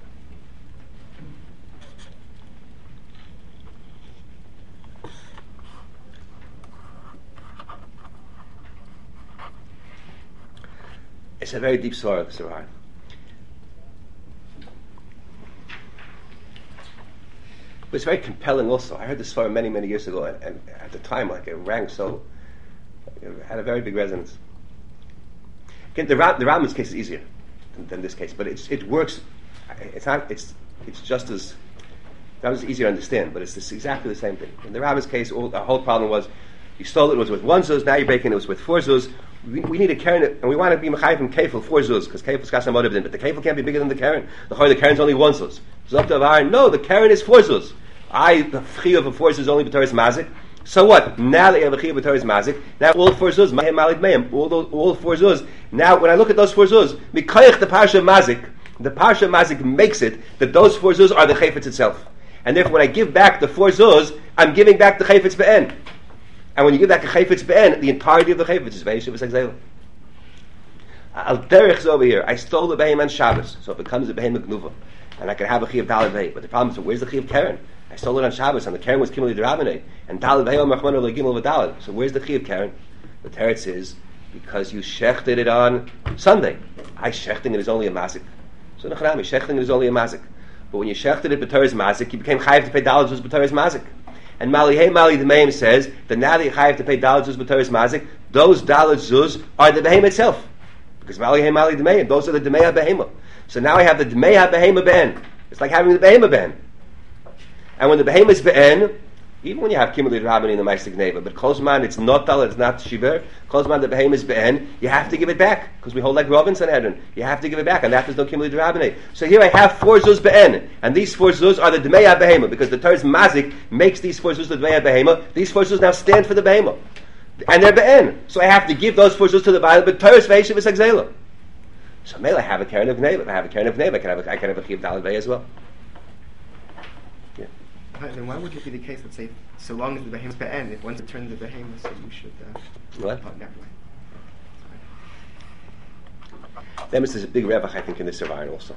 It's a very deep sorrow of Sarah. But it's very compelling also. I heard this story many, many years ago, and at the time, like, it rang so, it had a very big resonance. Again, the Rambam's case is easier than this case, but it works. It's just as, that was easier to understand, but it's exactly the same thing. In the Rambam's case, the whole problem was, you stole it was with 1 zuz, now you're breaking it was with 4 zuz. We need a keren, and we want to be mechayiv from kefil 4 zuz, because kefil is kasam motiv din, but the kefil can't be bigger than the keren. The keren is only 1 zuz. So up to Aaron, no, the keren is 4 zuz. The chiyuv of 4 zuz is only b'teres mazik. So what? Now that you have a chiyuv b'teres mazik, now all 4 zuz, ma'im malid meim, all 4 zuz. Now when I look at those 4 zuz, mikoyach the parsha of mazik, the parsha of mazik makes it that those 4 zuz are the chayfetz itself, and therefore when I give back the 4 zuz, I'm giving back the chayfetz be'en. And when you give back a chayfetz be'en, the entirety of the chayfetz is ve'yeshiv v'segzela. Al derech over here, I stole the behem on Shabbos, so it becomes a behem gnuva, and I can have a chiyuv daled vei. But the problem is, where's the chiyuv keren? I stole it on Shabbos, and the keren was kimli d'Rabbanei, and daled vei omachmanu legimel v'daled. So where's the chiyuv keren? The teretz is because you shechted it on Sunday. Shechting it is only a mazik. So nechanami, shechting it is only a mazik. But when you shechted it b'teres mazik, you became chayiv to pay daled zuz b'teres mazik. And Mali the Meim says that now that you have to pay daled zuz b'teres mazik, those daled zuz are the behem itself, because Mali the Meim, those are the Demei HaBehema. So now I have the Demei HaBehema Ben. It's like having the Behema Ben. And when the Behema is Ben, even when you have Kimli Rabban in the Ma'aseh Gneva, but Kozman it's not Tal, it's not Shiver. Kozman the Behema is Ben, you have to give it back, because we hold like Rav and Sanhedrin. You have to give it back, and that is no Kimli Rabban. So here I have 4 zuz Ben, and these 4 zuz are the Demei HaBehema, because the Torah's Mazik makes these 4 zuz the Demei HaBehema. These 4 zuz now stand for the Behema, and they're Ben. So I have to give those 4 zuz to the Bible, but Torah's Ve'eshiv is Exela. So Mele, I have a Keren of Gneva. If I have a Keren of Gneva, I can have a Chiv Daled Vei as well. Then why would it be the case that say, so long as the behemoth be'en, if once it turned the behemoth, so you should... What? Never mind. Then there's a big revach, I think, in this Survivor also.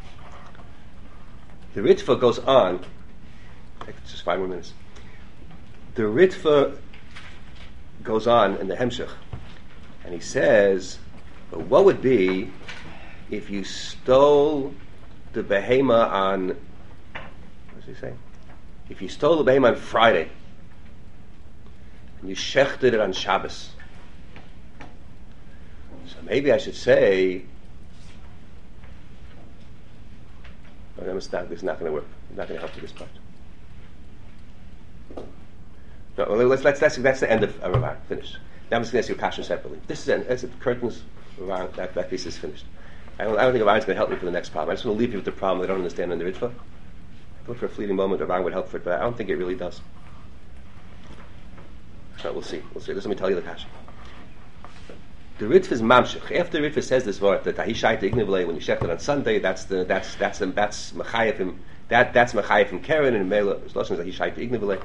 The Ritva goes on, just 5 more minutes. The Ritva goes on in the Hemshech, and he says, but what would be if you stole the behema on, what does he say? If you stole the behema on Friday, and you shechted it on Shabbos. So maybe I should say, oh, this is not going to work. I'm not going to help you this part. No, well, that's the end of Ravan. Finished. Now I'm just going to ask you a question separately. This is that's it. Curtains. Ravan, that piece is finished. I don't think Ravan is going to help me for the next problem. I just want to leave you with the problem they don't understand in the Ritva. I thought for a fleeting moment Ravan would help for it, but I don't think it really does. So we'll see. Just let me tell you the kasha. The Ritva is mamshech. After the Ritva says this word that Ahishayt Ignivle, when you shecht it on Sunday, that's mechayefim. That's mechayefim Keren and Mela. His lashon is Ahishayt Ignivle.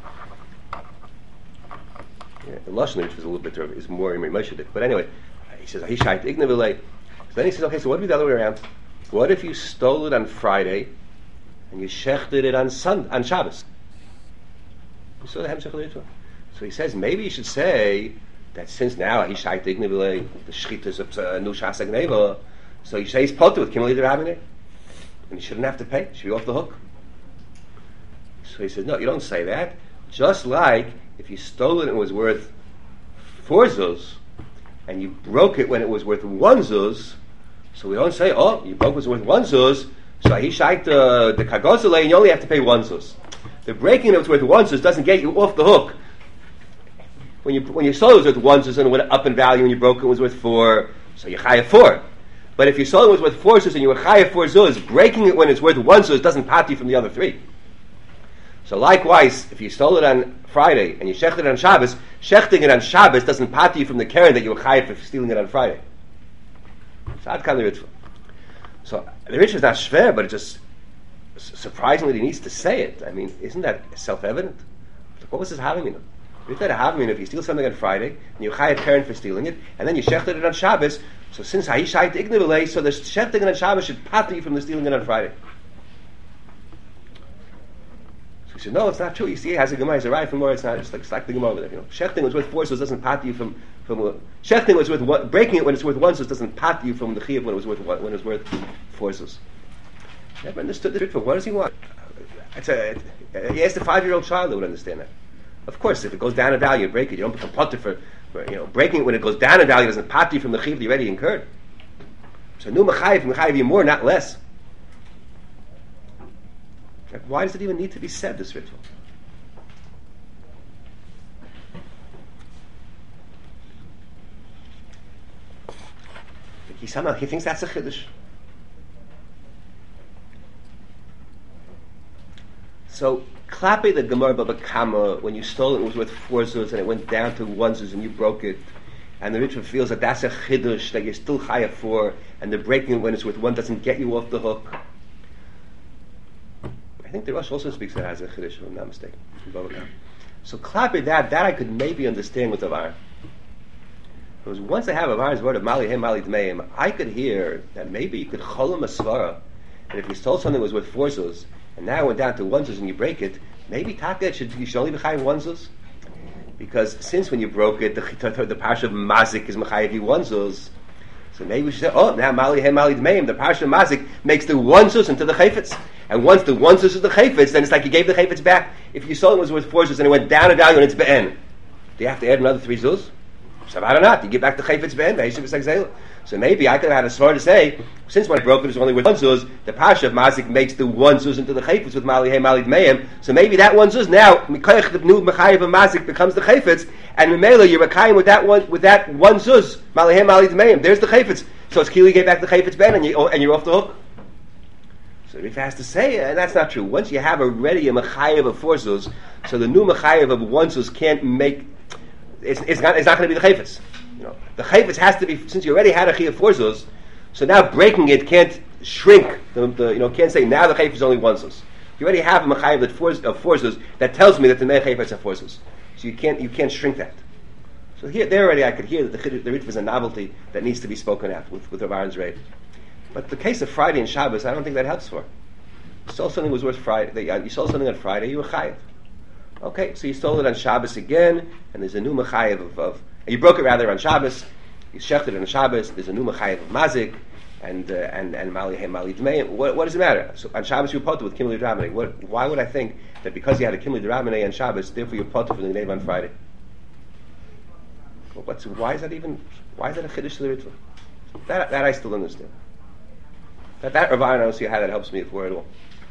Yeah, the lashon which is a little bit is more Moshe. But anyway, he says Ahishayt Ignivle. So then he says, okay, so what if the other way around? What if you stole it on Friday and you shechted it on Shabbos. You saw the Hemshech of the Ritva. So he says maybe you should say that since now he shayt ignivile the shchitas of nushas agneva, so you say he's potter with kimli derabine, and he shouldn't have to pay. He should be off the hook. So he says no, you don't say that. Just like if you stole it and it was worth 4 zuz, and you broke it when it was worth 1 zuz, so we don't say, oh, you broke it was worth 1 zuz, so he shayt the kagozale and you only have to pay 1 zuz. The breaking it was worth 1 zuz doesn't get you off the hook. When you sold it was worth 1 zuz and it went up in value and you broke it was worth 4, so you chayav 4. But if you sold it was worth 4 zuz and you were chayav 4 zuz, breaking it when it's worth 1 zuz doesn't pat you from the other 3. So likewise, if you stole it on Friday and you shechted it on Shabbos, shechting it on Shabbos doesn't pat you from the keren that you were chayav for stealing it on Friday. So Ad Kan the Ritva. So the Ritva is not shver, but it just surprisingly he needs to say it. I mean, isn't that self-evident? What was his havamina? If that havamina, if you steal something on Friday and you chayav keren for stealing it, and then you shechted it on Shabbos, so since ha'ishayt ignivile, so the shechting it on Shabbos should pat you from the stealing it on Friday. He said, no, it's not true. You see, it has a Gemara, it's a right from more. It's not. It's like the Gemara over there. You know, shechting was worth 4 zuz doesn't pat you from shechting was worth one, breaking it when it's worth 1 zuz doesn't pat you from the chiyuv when it was worth 4 zuz. Never understood the Ritva. What does he want? He asked a 5-year-old child that would understand that. Of course, if it goes down in value, you break it. You don't become potter for breaking it when it goes down in value doesn't pat you from the chiyuv that you already incurred. So nu mechayiv you more, not less. Why does it even need to be said, this ritual? He thinks that's a chiddush. So, klape the Gemara Baba Kama, when you stole it, it was worth 4 zuz, and it went down to 1 zuz, and you broke it, and the ritual feels that that's a chiddush, that you're still chayav for, and the breaking it when it's worth 1 doesn't get you off the hook. I think the Rosh also speaks that as a chiddush, if I'm not mistaken. So klape that I could maybe understand with Avar. Because once I have Avar's word of Mali Hem Mali Dmeim, I could hear that maybe you could cholam a svara, and if you stole something that was worth 4 zuz, and now it went down to 1 zuz and you break it, maybe taka you should only be chayav 1 zuz, because since when you broke it, the parsha of mazik is mechayav you 1 zuz. So maybe we should say, oh, now Mali Hem Mali Dmeim, the parsha of mazik makes the 1 zuz into the chayfetz. And once the 1 zuz is the chayfetz, then it's like you gave the chayfetz back. If you sold it was worth 4 zuz and it went down in value and it's be'en, do you have to add another 3 zuz? Shabbat or not, you give back the chayfetz be'en, so maybe I could have had a svar to say, since when I broke it was only worth 1 zuz, the pasha of mazik makes the 1 zuz into the chayfetz with Mali Hey Mali Dmeim, so maybe that 1 zuz now, Mikoyach the new Mechayev of mazik becomes the chayfetz, and Memela you're Mekayim with that 1 zuz, Mali Hey Mali Dmeim, there's the chayfetz, so it's Kili gave back the chayfetz be'en and you're off the hook. So if has to say, and that's not true. Once you have already a mechayev of 4 zuz, so the new mechayev of 1 zuz can't make. It's not going to be the chayfetz. The chayfetz has to be, since you already had a chiyuv of 4 zuz, so now breaking it can't shrink. Can't say now the chayfetz is only 1 zuz. You already have a mechayev of 4 zuz that tells me that the chayfetz is 4 zuz. So you can't shrink that. So there already I could hear that the Ritva is a novelty that needs to be spoken at with Rav Aaron's Rebbe. But the case of Friday and Shabbos, I don't think that helps for. You stole something was worth Friday. You sold something on Friday, you were chayav. Okay, so you stole it on Shabbos again, and there's a new mechayev of you broke it rather on Shabbos. You shechted it on Shabbos. There's a new mechayev of mazik, and mali hey mali dmei. What does it matter? So on Shabbos you're potter with kimli d'rabbanei. Why would I think that because you had a kimli d'rabbanei on Shabbos, therefore you're potter for the neiv on Friday? Why is that a chiddush to the Ritva? That I still understand. That Rav Aaron, I don't see how that helps me for at all.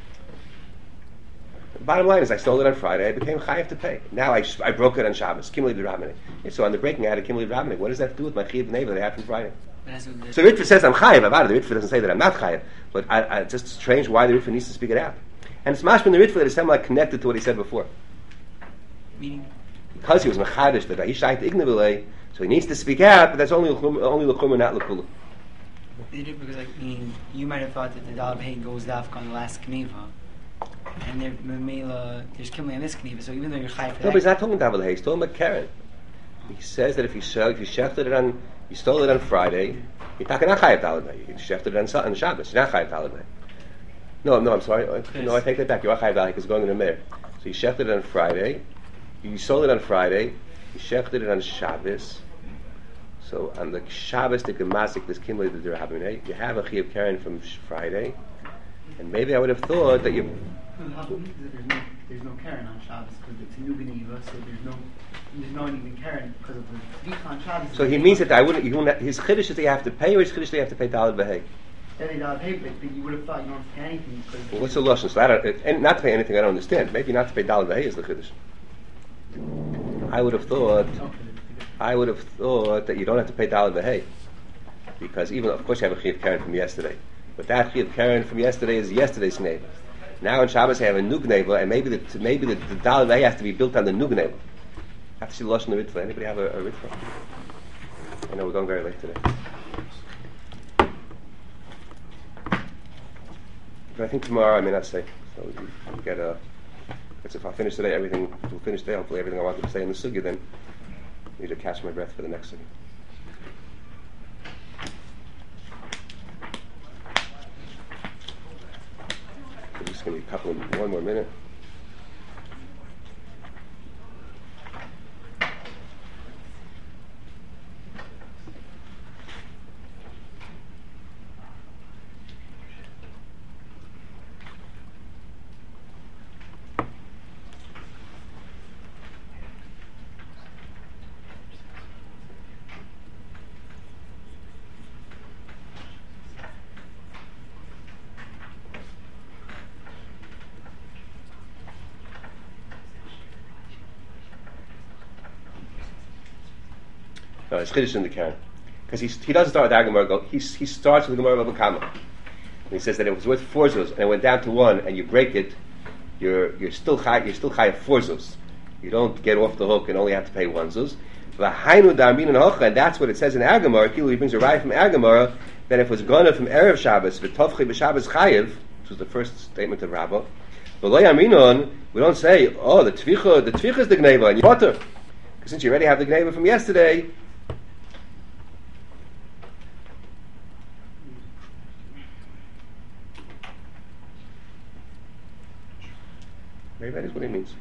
The bottom line is I stole it on Friday, I became chayav to pay. Now I broke it on Shabbos, kimli d'rabbanei. So on the breaking I had a kimli d'rabbanei. What does that have to do with my chiyuv neiv that I had from Friday? So the Ritva says I'm chayav about it. The Ritva doesn't say that I'm not chayav. But it's just strange why the Ritva needs to speak it out. And it's mashma in the Ritva that is somehow connected to what he said before. Meaning? Because he was mechadish that he shayt ignavile, so he needs to speak out, but that's only l'chumra, not l'kula. Because you might have thought that the Dalab Hay goes dafka on the last Kneva, and there's Kimli on this Kneva, so even though you're chayav for no, but he's not talking Dalab Hay, he's talking about Karen. He says that if you shechted it on, you stole it on Friday, you're not chayav Dalab Hay. You shechted it on Shabbos, you're not chayav Dalab Hay. No, I'm sorry. No, I take that back. You are chayav dali because it's going in the mayor. So you shechted it on Friday. You sold it on Friday. You shechted it on Shabbos. So on the Shabbos, the gemazik this kimli the derabinei. You have a chiyuv karen from Friday, and maybe I would have thought that you. There's no Karen on Shabbos because it's a new Geneva, so there's no even Karen because of the Tzvika on Shabbos. So he means that I wouldn't. You wouldn't. His chiddush is that you have to pay, or his chiddush that you have to pay daled v'hei. Then they don't pay, but you would have thought you don't have to pay anything because. Well, what's the lashon? So I don't, and not to pay anything I don't understand. Maybe not to pay daled v'hei is the chiddush. I would have thought that you don't have to pay daled v'hei because even of course you have a chiyuv karen from yesterday, but that chiyuv karen from yesterday is yesterday's neighbor. Now in Shabbos I have a new gneva, and maybe the daled v'hei has to be built on the new gneva. I have to see the lashon of ritva. Anybody have a ritva? I know we're going very late today. But I think tomorrow I may not say. So we'll get a. If I finish today, everything will finish today. Hopefully, everything I wanted to say in the sugya. Then I need to catch my breath for the next sugya. So just give me one more minute. No, it's chiddush in the Karen, because he doesn't start with Agamar. He starts with the Gemara of Kama. And he says that it was worth 4 zuz and it went down to 1, and you break it, you're still high of 4 zuz. You don't get off the hook and only have to pay 1 zuz. And that's what it says in Agamar. He brings a raya from Agamar that if it was gonna from erev Shabbos, v'tovchi b'Shabbos chayiv, which was the first statement of Rabbah. But lo yaminon, we don't say, the tvicha is the gneva and you butter, because since you already have the gneva from yesterday. Maybe that is what he means.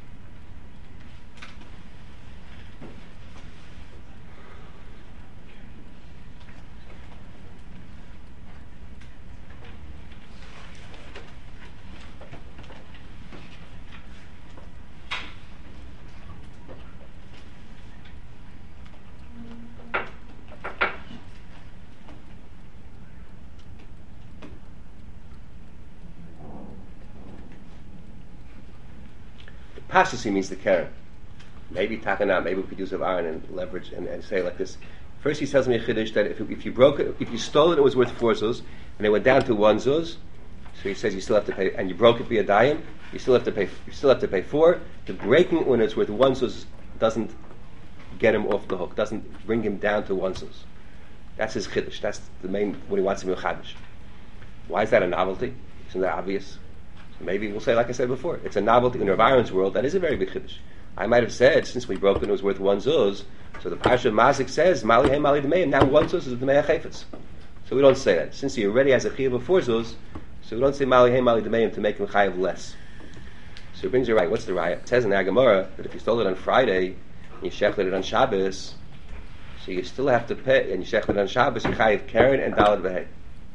Pashasi means the Karen. Maybe Takana, maybe we could use of iron and leverage and say like this. First he tells me a chiddush that if you broke it, if you stole it, it was worth 4 zuz, and it went down to 1 zuz, so he says you still have to pay, and you broke it via dayim, you still have to pay 4. The breaking it when it's worth 1 zuz doesn't get him off the hook, doesn't bring him down to 1 zuz. That's his chiddush. That's the main, what he wants him to chadish. Why is that a novelty? Isn't that obvious? Maybe we'll say, like I said before, it's a novelty in Rav Aaron's world. That is a very big chiddush. I might have said, since we broke it, it was worth 1 zuz. So the Parsha of Mazik says, Mali Hey Mali D'Meim. Now 1 zuz is the Me'ah Chayfetz. So we don't say that. Since he already has a chiyuv of 4 zuz, so we don't say Mali Hey Mali D'Meim to make him chayav less. So he brings you right. What's the raya? It says in Agamara that if you stole it on Friday and you shechted it on Shabbos, so you still have to pay, and you shechted it on Shabbos, you chayav Karen and Daled V'Hei.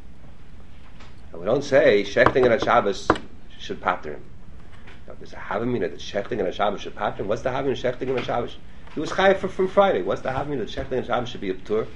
And we don't say shechting it on Shabbos should pater him. Now, does it have mean that shechting on Shabbos should pater him? What's the having shechting on Shabbos? He was chayav from Friday. What's the having that shechting on Shabbos should be a ptur?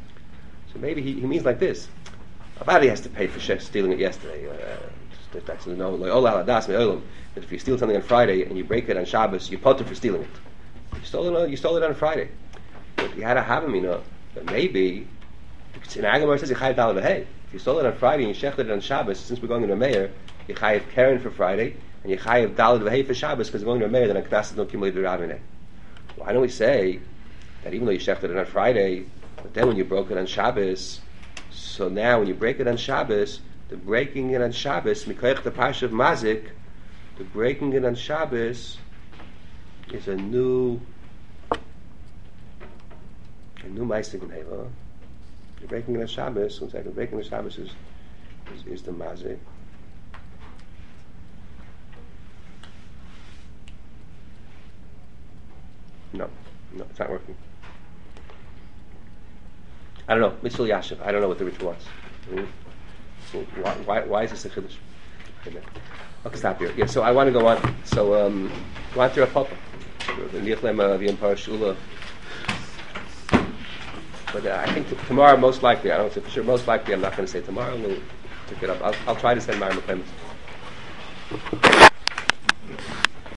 So maybe he means like this: Avadi has to pay for stealing it yesterday. That's no that if you steal something on Friday and you break it on Shabbos, you pater for stealing it. You stole it on Friday. But you had a having that maybe in Agamar it says you chayav daled v'hei. If you stole it on Friday and you shechted it on Shabbos, since we're going to a mayor, you chayav Karen for Friday, and you chayav daled v'hei for Shabbos because we're going to a mayor, then a knesset don't accumulate the rabbinah. Why don't we say that even though you shechted it on Friday, but then when you broke it on Shabbos, so now when you break it on Shabbos, the breaking it on Shabbos, mikoyach the parsha of Mazik, the breaking it on Shabbos is a new ma'aseh gneva. The breaking it on Shabbos, one second, breaking the Shabbos is the Mazik. It's not working. I don't know. Mitchell Yashiv. I don't know what the ritual was. So why is this a chiddush? Okay, stop here. Yeah, so I want to go on. So, go on to Rav Papa. But I think tomorrow, most likely, I don't know for sure, most likely I'm not going to say tomorrow. We'll pick it up. I'll try to send my requirements.